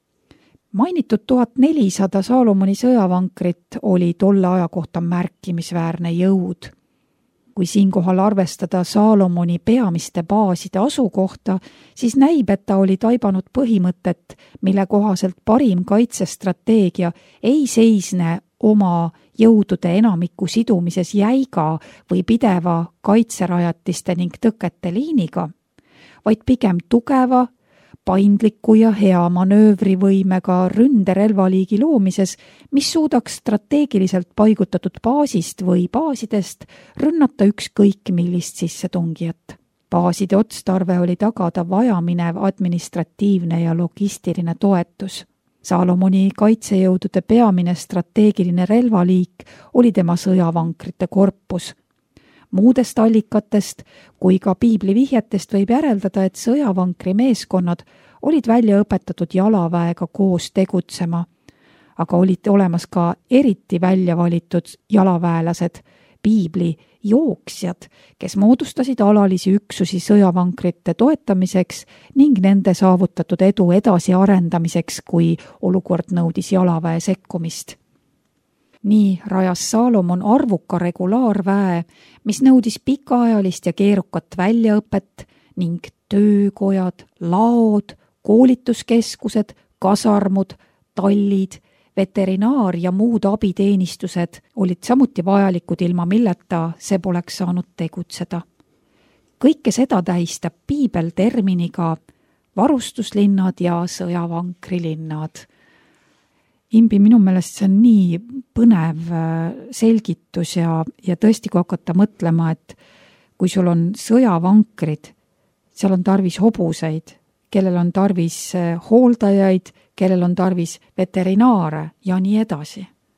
Mainitud 1400 Saalomoni sõjavankrit oli tolle aja kohta märkimisväärne jõud. Kui siinkohal arvestada Saalomoni peamiste baaside asukohta, siis näib, et ta oli taibanud põhimõtet, mille kohaselt parim kaitsestrateegia ei seisne oma jõudude enamiku sidumises jäiga või pideva kaitserajatiste ning tõkete liiniga, vaid pigem tugeva, paindliku ja hea manöövrivõimega ründerelvaliigi loomises, mis suudaks strateegiliselt paigutatud baasist või baasidest rünnata ükskõik millist sissetungijat. Baaside otstarve oli tagada vajaminev administratiivne ja logistiline toetus. Saalomoni kaitsejõudude peamine strateegiline relvaliik oli tema sõjavankrite korpus. Muudest allikatest kui ka piibli vihjetest võib järeldada, et sõjavankri meeskonnad olid välja õpetatud jalaväega koos tegutsema, aga olid olemas ka eriti välja valitud jalaväelased, piibli jooksjad, kes moodustasid alalisi üksusi sõjavankrite toetamiseks ning nende saavutatud edu edasiarendamiseks, kui olukord nõudis jalaväe sekkumist. Nii rajas Saalomon arvuka regulaarväe, mis nõudis pikaajalist ja keerukat väljaõpet ning töökojad, laod, koolituskeskused, kasarmud, tallid, veterinaar ja muud abiteenistused olid samuti vajalikud, ilma milleta see poleks saanud tegutseda. Kõike seda tähistab piibel terminiga varustuslinnad ja sõjavankrilinnad. Imbi, minu meelest see on nii põnev selgitus ja tõesti, kui hakata mõtlema, et kui sul on sõjavankrid, seal on tarvis hobuseid, kellel on tarvis hooldajaid, kellel on tarvis veterinaare ja nii edasi.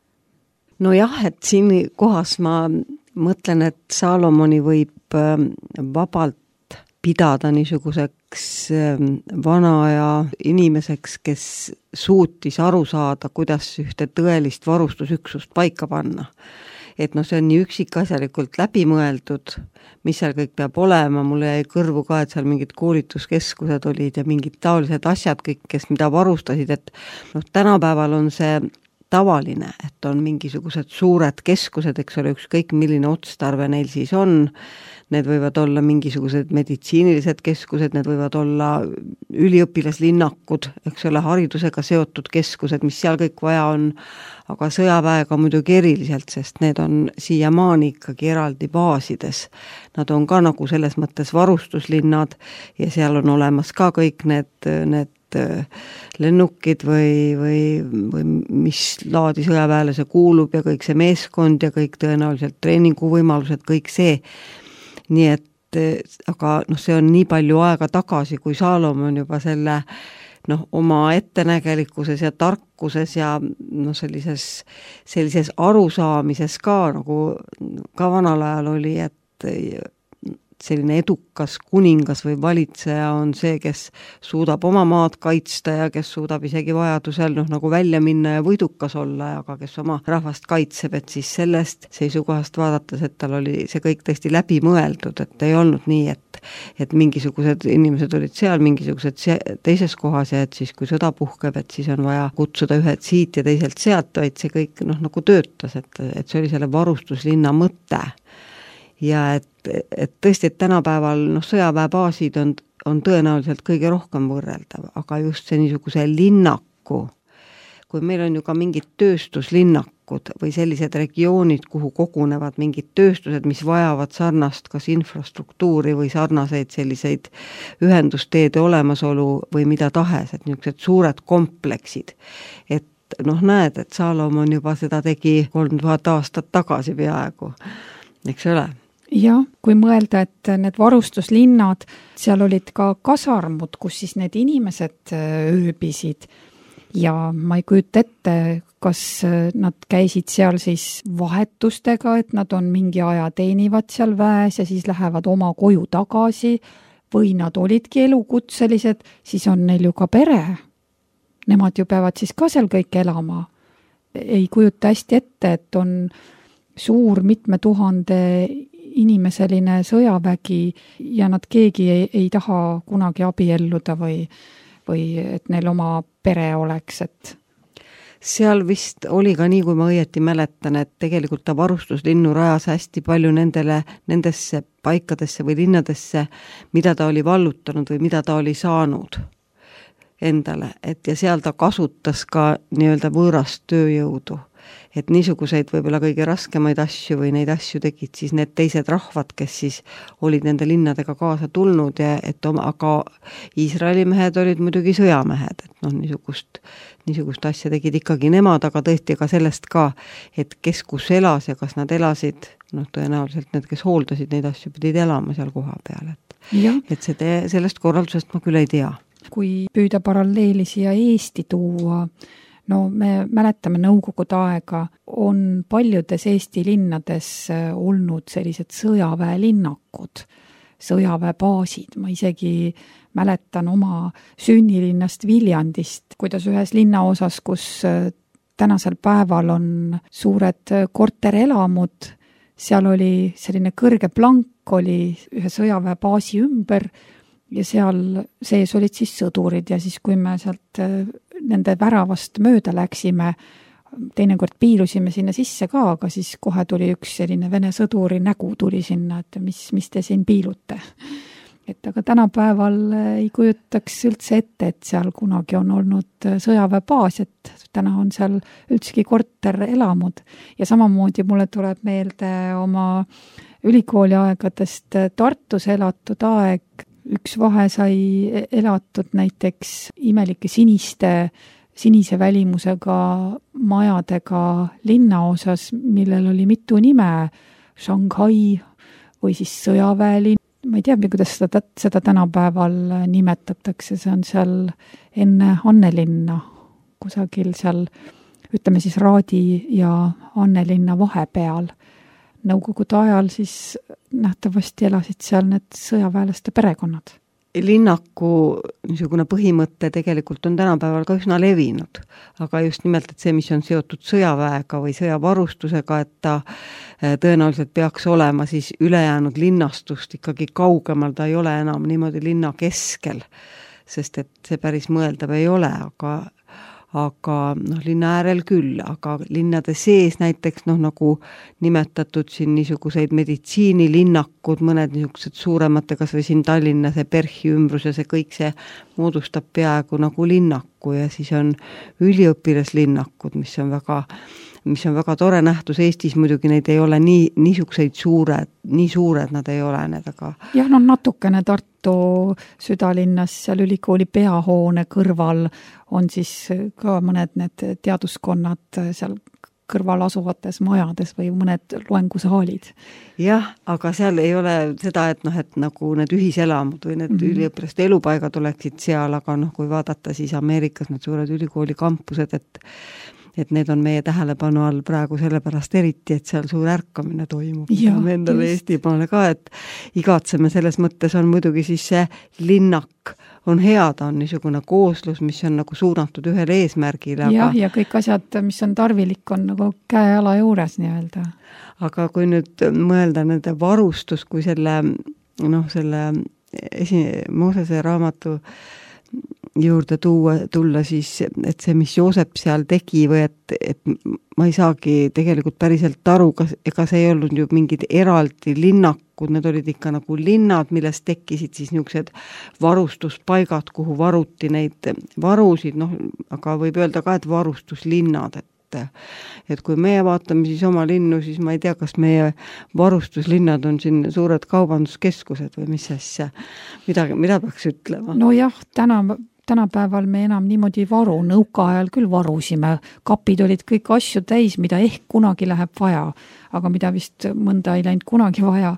Nojah, et siin kohas ma mõtlen, et Saalomoni võib vabalt pidada niisuguseks vana aja inimeseks, kes suutis aru saada, kuidas ühte tõelist varustusüksust paika panna. Et see on nii üksikasjalikult läbimõeldud, mis seal kõik peab olema, mulle jäi kõrvu ka, et seal mingid koolituskeskused olid ja mingid taolised asjad kõik, kes mida varustasid, et tänapäeval on see tavaline, et on mingisugused suured keskused, eks ole, ükskõik milline otstarve neil siis on. Need võivad olla mingisugused meditsiinilised keskused, need võivad olla üliõpilaslinnakud, eks ole, haridusega seotud keskused, mis seal kõik vaja on, aga sõjaväega muidugi eriliselt, sest need on siiamaani ikkagi eraldi baasides. Nad on ka nagu selles mõttes varustuslinnad ja seal on olemas ka kõik need lennukid või mis laadi sõjaväelase kuulub ja kõik see meeskond ja kõik tõenäoliselt treeninguvõimalused, kõik see. Nii et, aga see on nii palju aega tagasi, kui Saalomon juba selle oma ettenägelikkuses ja tarkuses ja sellises arusaamises ka nagu ka vanal ajal oli, et selline edukas kuningas või valitseja on see, kes suudab oma maad kaitsta ja kes suudab isegi vajadusel nagu välja minna ja võidukas olla, aga kes oma rahvast kaitseb, et siis sellest seisukohast vaadates, et tal oli see kõik tõesti läbi mõeldud, et ei olnud nii, et mingisugused inimesed olid seal, mingisugused teises kohas ja et siis, kui sõda puhkeb, et siis on vaja kutsuda ühed siit ja teiselt sealt, vaid see kõik nagu töötas, et see oli selle varustuslinna mõte. Ja et tõesti, et tänapäeval sõjaväebaasid on tõenäoliselt kõige rohkem võrreldav, aga just see niisuguse linnaku, kui meil on ju ka mingid tööstuslinnakud või sellised regioonid, kuhu kogunevad mingid tööstused, mis vajavad sarnast kas infrastruktuuri või sarnaseid selliseid ühendusteede olemasolu või mida tahes, et niisugused suured kompleksid, et näed, et Saalomon juba seda tegi 3000 aastat tagasi peaaegu, eks ole? Jah, kui mõelda, et need varustuslinnad, seal olid ka kasarmud, kus siis need inimesed ööbisid ja ma ei kujuta ette, kas nad käisid seal siis vahetustega, et nad on mingi aja teenivad seal väes ja siis lähevad oma koju tagasi või nad olidki elukutselised, siis on neil ju ka pere. Nemad ju peavad siis ka seal kõik elama. Ei kujuta hästi ette, et on suur 7000 inimeseline sõjavägi ja nad keegi ei taha kunagi abielluda või et neil oma pere oleks, et seal vist oli ka nii, kui ma õieti mäletan, et tegelikult ta varustuslinnu rajas hästi palju nendesse paikadesse või linnadesse, mida ta oli vallutanud või mida ta oli saanud endale, ja seal ta kasutas ka nii-öelda võõrast tööjõudu. Et niisuguseid võib-olla kõige raskemaid asju või neid asju tegid siis need teised rahvad, kes siis olid nende linnadega kaasa tulnud ja aga Iisraeli mehed olid muidugi sõjamehed, et niisugust asja tegid ikkagi nemad, aga tõesti ka sellest ka, et kes kus elas ja kas nad elasid, tõenäoliselt need, kes hooldasid neid asju, pidid elama seal koha peal, et sellest korraldusest ma küll ei tea. Kui püüda paralleeli siia Eesti tuua, me mäletame Nõukogude aega, on paljudes Eesti linnades olnud sellised sõjaväelinnakud, sõjaväebaasid. Ma isegi mäletan oma sünnilinnast Viljandist, kuidas ühes linnaosas, kus tänasel päeval on suured korterelamud, seal oli selline kõrge plank oli ühe sõjaväebaasi ümber ja seal sees olid siis sõdurid ja siis, kui me sealt nende väravast mööda läksime, teinekord piilusime sinna sisse ka, aga siis kohe tuli üks selline Vene sõduri nägu tuli sinna, et mis te siin piilute. Et aga tänapäeval ei kujutaks üldse ette, et seal kunagi on olnud sõjaväebaas, et täna on seal üldsegi korterelamud. Ja samamoodi mulle tuleb meelde oma ülikooli aegadest Tartus elatud aeg. Üks vahe sai elatud näiteks imelike sinise välimusega majadega linnaosas, millel oli mitu nime, Shanghai või siis sõjaväelinn. Ma ei tea, kuidas seda tänapäeval nimetatakse, see on seal enne Annelinna, kusagil seal, ütleme siis Raadi ja Annelinna vahepeal. Nõukogude ajal siis nähtavasti elasid seal need sõjaväelaste perekonnad. Linnaku niisugune põhimõte tegelikult on tänapäeval ka üsna levinud, aga just nimelt, et see, mis on seotud sõjaväega või sõjavarustusega, et ta tõenäoliselt peaks olema siis ülejäänud linnastust ikkagi kaugemal, ta ei ole enam niimoodi linna keskel, sest et see päris mõeldav ei ole, aga linna äärel küll, aga linnade sees näiteks nagu nimetatud siin niisuguseid meditsiinilinnakud, mõned niisugused suuremate, kas või siin Tallinna, see Perhi ümbrus ja see kõik see moodustab peaaegu nagu linnaku ja siis on üliõpilaslinnakud, mis on väga tore nähtus. Eestis muidugi neid ei ole nii suured nad ei ole need, aga jah, natukene Tartu südalinnas seal ülikooli peahoone kõrval on siis ka mõned need teaduskonnad seal kõrval asuvates majades või mõned loengusaalid. Jah, aga seal ei ole seda, et nagu need ühiselamud või need üliõpilaste elupaigad oleksid seal, aga kui vaadata siis Ameerikas need suured ülikooli kampused, et need on meie tähelepanu all praegu sellepärast eriti, et seal suur ärkamine toimub. Me endale Eestimaale ka, et igatseme selles mõttes on muidugi siis see linnak on hea, ta on niisugune kooslus, mis on nagu suunatud ühele eesmärgile. Ja kõik asjad, mis on tarvilik, on nagu käe-ala juures nii-öelda. Aga kui nüüd mõelda nende varustus, kui selle Moosese raamatu juurde tulla siis, et see, mis Joosep seal tegi või et ma ei saagi tegelikult päriselt aru, ega see ei olnud ju mingid eraldi linnakud, need olid ikka nagu linnad, millest tekkisid siis niisugused varustuspaigad, kuhu varuti neid varusid, aga võib öelda ka, et varustuslinnad, et kui meie vaatame siis oma linnu, siis ma ei tea, kas meie varustuslinnad on siin suured kaubanduskeskused või mis asja, mida peaks ütlema? No jah, tänapäeval me enam niimoodi varu, nõuka ajal küll varusime, kapid olid kõik asju täis, mida ehk kunagi läheb vaja, aga mida vist mõnda ei läinud kunagi vaja,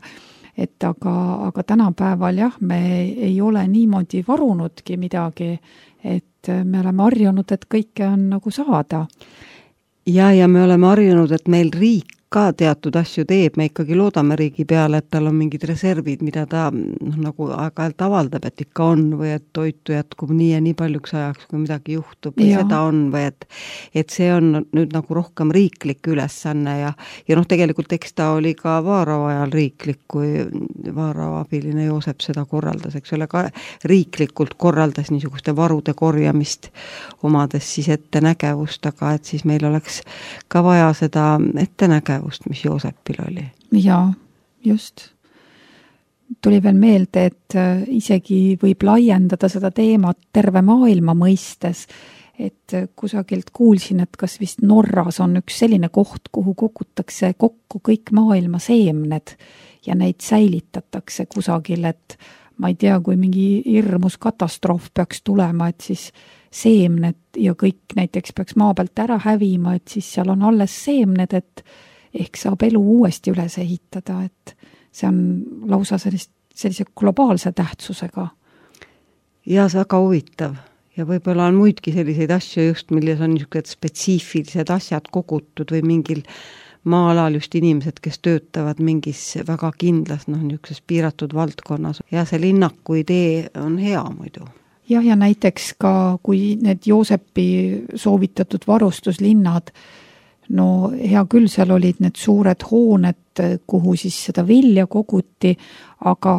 aga tänapäeval jah, me ei ole niimoodi varunudki midagi, et me oleme harjunud, et kõike on nagu saada. Ja me oleme harjunud, et meil riik ka teatud asju teeb, me ikkagi loodame riigi peale, et tal on mingid reservid, mida ta nagu aeg-ajalt avaldab, et ikka on või et toitu jätkub nii ja nii paljuks ajaks, kui midagi juhtub või seda on või et see on nüüd nagu rohkem riiklik ülesanne ja tegelikult eks ta oli ka Vaarao ajal riiklik, kui Vaarao abiline Joosep seda korraldas, eks ole, ka riiklikult korraldas niisuguste varude korjamist omades siis ettenägevust, aga et siis meil oleks ka vaja seda ettenägevust, mis Joosepil oli. Jaa, just. Tuli veel meelde, et isegi võib laiendada seda teemat terve maailma mõistes, et kusagilt kuulsin, et kas vist Norras on üks selline koht, kuhu kogutakse kokku kõik maailma seemned ja neid säilitatakse kusagil, et ma ei tea, kui mingi hirmus katastroof peaks tulema, et siis seemned ja kõik näiteks peaks maa pealt ära hävima, et siis seal on alles seemned, et ehk saab elu uuesti üles ehitada, et see on lausa sellise globaalse tähtsusega. Ja see väga huvitav ja võib-olla on muidki selliseid asju just, milles on niisugused spetsiifilised asjad kogutud või mingil maalal just inimesed, kes töötavad mingis väga kindlas, niisuguses piiratud valdkonnas ja see linnaku idee on hea muidu. Ja näiteks ka, kui need Joosepi soovitatud varustuslinnad, no hea küll, seal olid need suured hooned, kuhu siis seda vilja koguti, aga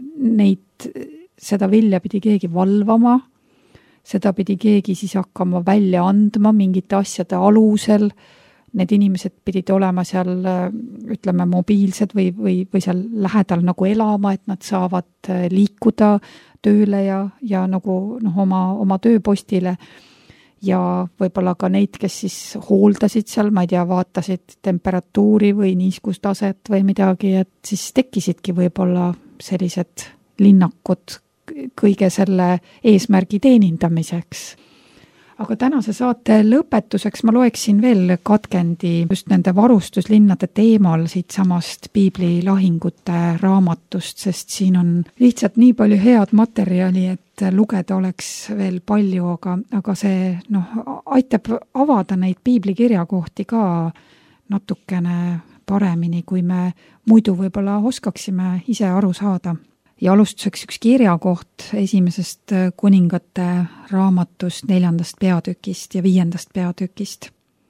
seda vilja pidi keegi valvama, seda pidi keegi siis hakkama välja andma mingite asjade alusel, need inimesed pidid olema seal, ütleme, mobiilsed või seal lähedal nagu elama, et nad saavad liikuda tööle ja nagu oma tööpostile. Ja võib-olla ka neid, kes siis hooldasid seal, ma ei tea, vaatasid temperatuuri või niiskustaset või midagi, et siis tekkisidki võib-olla sellised linnakud kõige selle eesmärgi teenindamiseks. Aga tänase saate lõpetuseks ma loeksin veel katkendi just nende varustuslinnade teemal siit samast Piibli lahingute raamatust, sest siin on lihtsalt nii palju head materjali, et lugeda oleks veel palju, aga see aitab avada neid Piibli kirjakohti ka natukene paremini, kui me muidu võib-olla oskaksime ise aru saada. Ja alustuseks üks kirjakoht esimesest kuningate raamatust 4. peatükist ja 5. peatükist.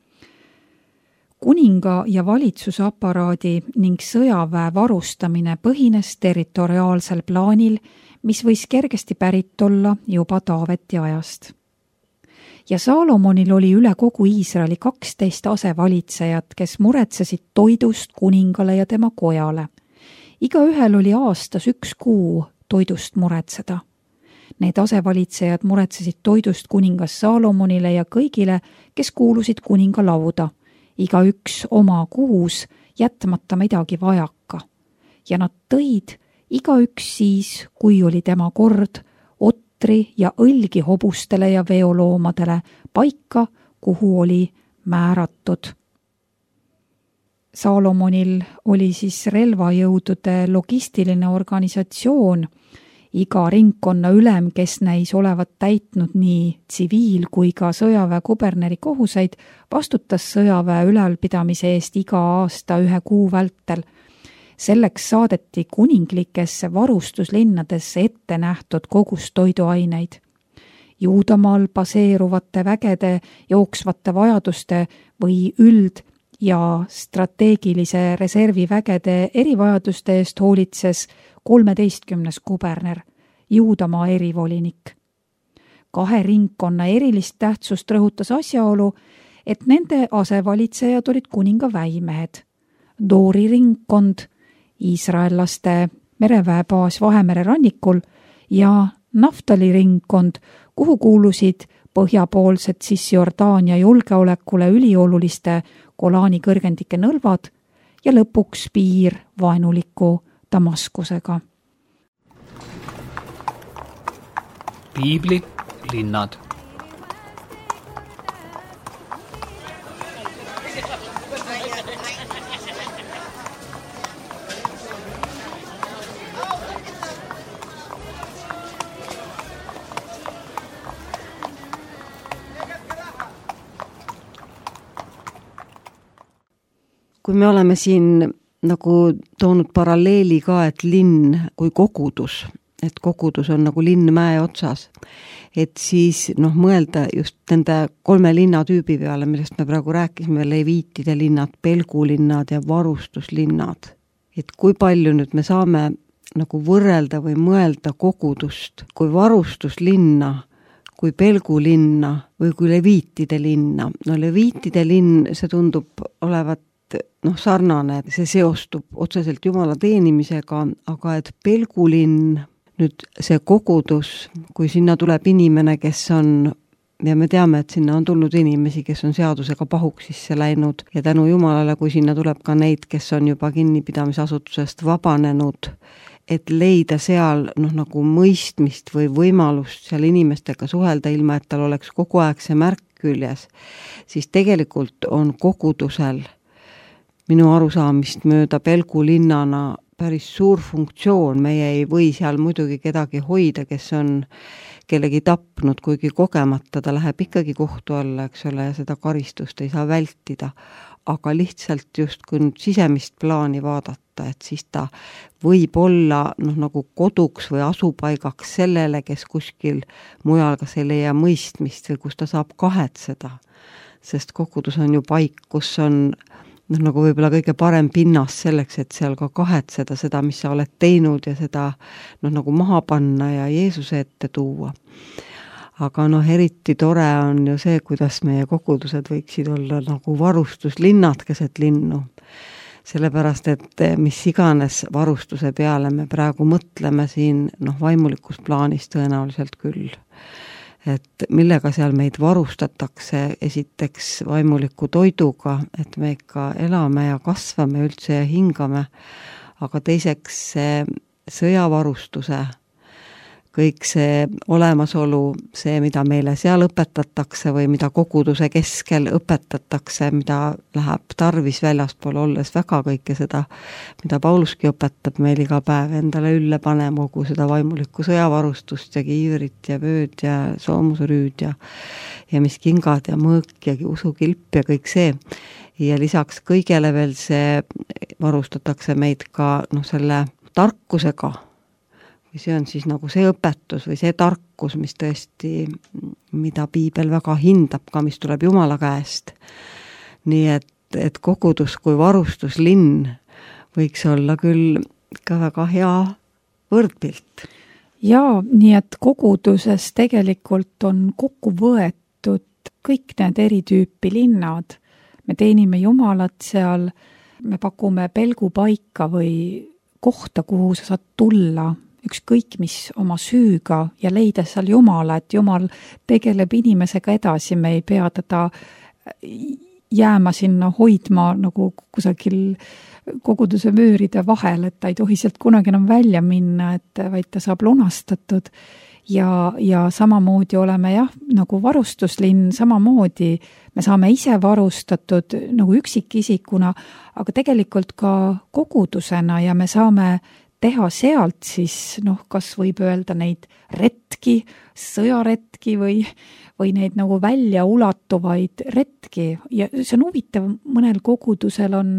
Kuninga ja valitsusaparaadi ning sõjaväe varustamine põhines territoriaalsel plaanil, mis võis kergesti pärit olla juba Taaveti ajast. Ja Saalomonil oli üle kogu Iisraeli 12 asevalitsejat, kes muretsesid toidust kuningale ja tema kojale. Igaühel oli aastas 1 kuu toidust muretseda. Need asevalitsejad muretsesid toidust kuningas Saalomonile ja kõigile, kes kuulusid kuninga lauda, igaüks oma kuus, jätmata midagi vajaka. Ja nad tõid igaüks siis, kui oli tema kord, otri ja õlgi hobustele ja veoloomadele paika, kuhu oli määratud. Saalomonil oli siis relvajõudude logistiline organisatsioon Iga ringkonna ülem, kes näis olevat täitnud nii tsiviil- kui ka sõjaväe kuberneri kohuseid, vastutas sõjaväe ülalpidamise eest iga aasta 1 kuu vältel. Selleks saadeti kuninglikesse varustuslinnadesse ette nähtud kogus toiduaineid. Juudamaal baseeruvate vägede jooksvate vajaduste või üld- ja strateegilise reservi vägede erivajaduste eest hoolitses 13. kuberner, Juudamaa erivolinik. 2 ringkonna erilist tähtsust rõhutas asjaolu, et nende asevalitsejad olid kuninga väimehed. Doori ringkond, iisraellaste mereväebaas Vahemere rannikul ja Naftali ringkond, kuhu kuulusid põhjapoolsed Cisjordaania julgeolekule ülioluliste Golani kõrgendike nõlvad ja lõpuks piir vaenuliku Damaskusega. Piibli linnad. Kui me oleme siin nagu toonud paralleeli ka, et linn kui kogudus, et kogudus on nagu linn mäe otsas, et siis mõelda just nende 3 linnatüübi peale, millest me praegu rääkisime, leviitide linnad, pelgulinnad ja varustuslinnad. Et kui palju nüüd me saame nagu võrrelda või mõelda kogudust kui varustuslinna, kui pelgulinna või kui leviitide linna. No leviitide linn, see tundub olevat sarnane, see seostub otseselt Jumala teenimisega, aga et pelgulinn, nüüd see kogudus, kui sinna tuleb inimene, kes on, ja me teame, et sinna on tulnud inimesi, kes on seadusega pahuksisse läinud ja tänu Jumalale, kui sinna tuleb ka neid, kes on juba kinnipidamisasutusest vabanenud, et leida seal nagu mõistmist või võimalust seal inimestega suhelda, ilma et tal oleks kogu aeg see märk küljes, siis tegelikult on kogudusel minu arusaamist mööda pelgulinnana päris suur funktsioon. Meie ei või seal muidugi kedagi hoida, kes on kellegi tapnud, kuigi kogemata ta läheb ikkagi kohtu alla, eks ole, ja seda karistust ei saa vältida. Aga lihtsalt just kui nüüd sisemist plaani vaadata, et siis ta võib olla nagu koduks või asupaigaks sellele, kes kuskil mujal kas ei leia mõistmist või kus ta saab kahetseda. Sest kogudus on ju paik, kus on nagu võib-olla kõige parem pinnas selleks, et seal ka kahetseda seda, mis sa oled teinud ja seda nagu maha panna ja Jeesuse ette tuua. Aga eriti tore on ju see, kuidas meie kogudused võiksid olla nagu varustuslinnad keset linnu. Sellepärast, et mis iganes varustuse peale me praegu mõtleme siin vaimulikus plaanis tõenäoliselt küll. Et millega seal meid varustatakse, esiteks vaimuliku toiduga, et me ikka elame ja kasvame üldse ja hingame, aga teiseks sõjavarustuse, kõik see olemasolu, see, mida meile seal õpetatakse või mida koguduse keskel õpetatakse, mida läheb tarvis väljaspool olles väga kõike seda, mida Pauluski õpetab meil iga päev endale ülle panema, kogu seda vaimulikku sõjavarustust ja kiivrit ja vööd ja soomusrüüd ja mis kingad ja mõõk ja usukilp ja kõik see. Ja lisaks kõigele veel see varustatakse meid ka selle tarkusega, või see on siis nagu see õpetus või see tarkus, mis tõesti, mida piibel väga hindab ka, mis tuleb Jumala käest. Nii et kogudus kui varustuslinn võiks olla küll ka väga hea võrdpilt. Jaa, nii et koguduses tegelikult on kokku võetud kõik need eritüüpi linnad. Me teenime Jumalat seal, me pakume pelgupaika või kohta, kuhu sa saad tulla, ükskõik mis oma süüga ja leida seal Jumala, et Jumal tegeleb inimesega edasi, me ei pea teda jääma sinna hoidma nagu kusagil koguduse müüride vahel, et ta ei tohi sealt kunagi enam välja minna, et vaid ta saab lunastatud. Ja samamoodi oleme nagu varustuslinn, samamoodi me saame ise varustatud nagu üksikisikuna, aga tegelikult ka kogudusena ja me saame teha sealt siis kas võib öelda neid retki, sõjaretki või neid nagu välja ulatuvaid retki ja see on huvitav, mõnel kogudusel on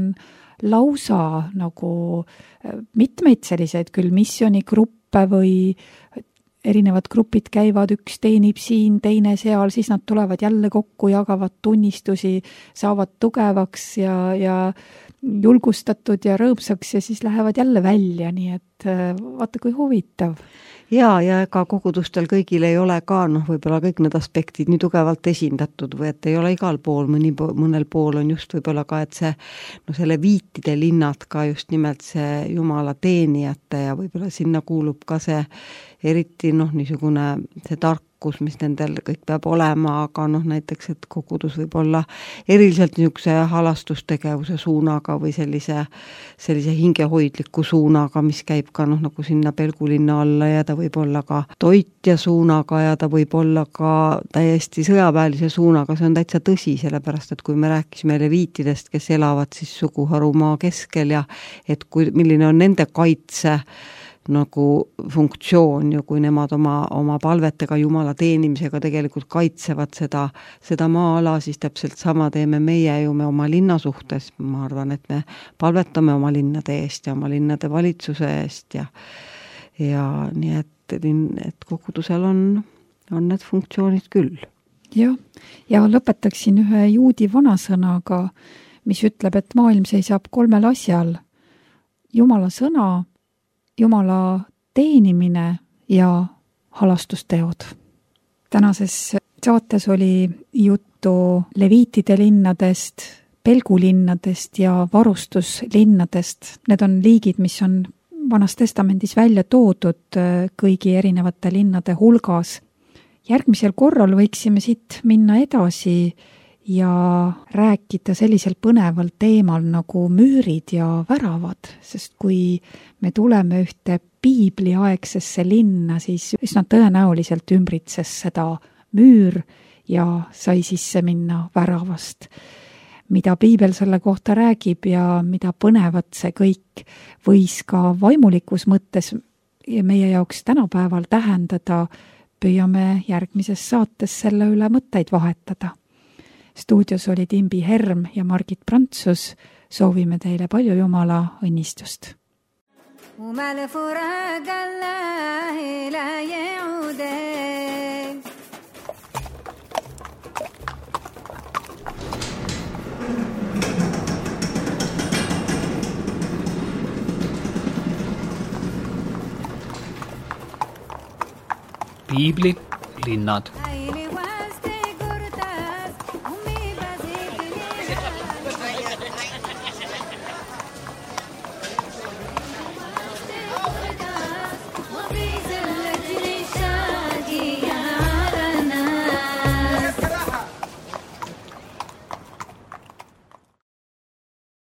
lausa nagu mitmeid selliseid küll missioonigruppe või erinevad grupid käivad, üks teenib siin, teine seal, siis nad tulevad jälle kokku, jagavad tunnistusi, saavad tugevaks ja julgustatud ja rõõmsaks ja siis lähevad jälle välja, nii et vaata kui huvitav. Ja ega kogudustel kõigil ei ole ka võib-olla kõik need aspektid nii tugevalt esindatud või et ei ole igal pool, mõnel pool on just võib-olla ka, et see selle viitide linnad ka just nimelt see Jumala teenijate ja võib-olla sinna kuulub ka see eriti niisugune see tarkus, mis nendel kõik peab olema, aga näiteks, et kogudus võib olla eriliselt niisuguse halastustegevuse suunaga või sellise hingehoidliku suunaga, mis käib ka nagu sinna pelgulinna alla ja ta võib olla ka toitja suunaga ja ta võib olla ka täiesti sõjaväelise suunaga, see on täitsa tõsi, sellepärast et kui me rääkisime leviitidest, kes elavad siis suguharumaa keskel ja et milline on nende kaitse nagu funktsioon ja kui nemad oma palvetega Jumala teenimisega tegelikult kaitsevad seda maa-ala, siis täpselt sama teeme meie ju oma linna suhtes. Ma arvan, et me palvetame oma linnade eest ja oma linnade valitsuse eest ja nii, et kogudusel on need funktsioonid küll. Jah, ja lõpetaksin ühe juudi vanasõnaga, mis ütleb, et maailm seisab 3 asjal. Jumala sõna, Jumala teenimine ja halastusteod. Tänases saates oli juttu leviitide linnadest, pelgulinnadest ja varustuslinnadest. Need on liigid, mis on Vanas Testamendis välja toodud kõigi erinevate linnade hulgas. Järgmisel korral võiksime siit minna edasi ja rääkida sellisel põneval teemal nagu müürid ja väravad, sest kui me tuleme ühte piibliaegsesse linna, siis üsna tõenäoliselt ümbritses seda müür ja sai sisse minna väravast. Mida piibel selle kohta räägib ja mida põnevat see kõik võis ka vaimulikus mõttes meie jaoks tänapäeval tähendada, püüame järgmises saates selle üle mõtteid vahetada. Stuudios olid Imbi Herm ja Margit Prantsus. Soovime teile palju Jumala õnnistust. وما لفراق الله لا يعودك Piiblilinnad. Please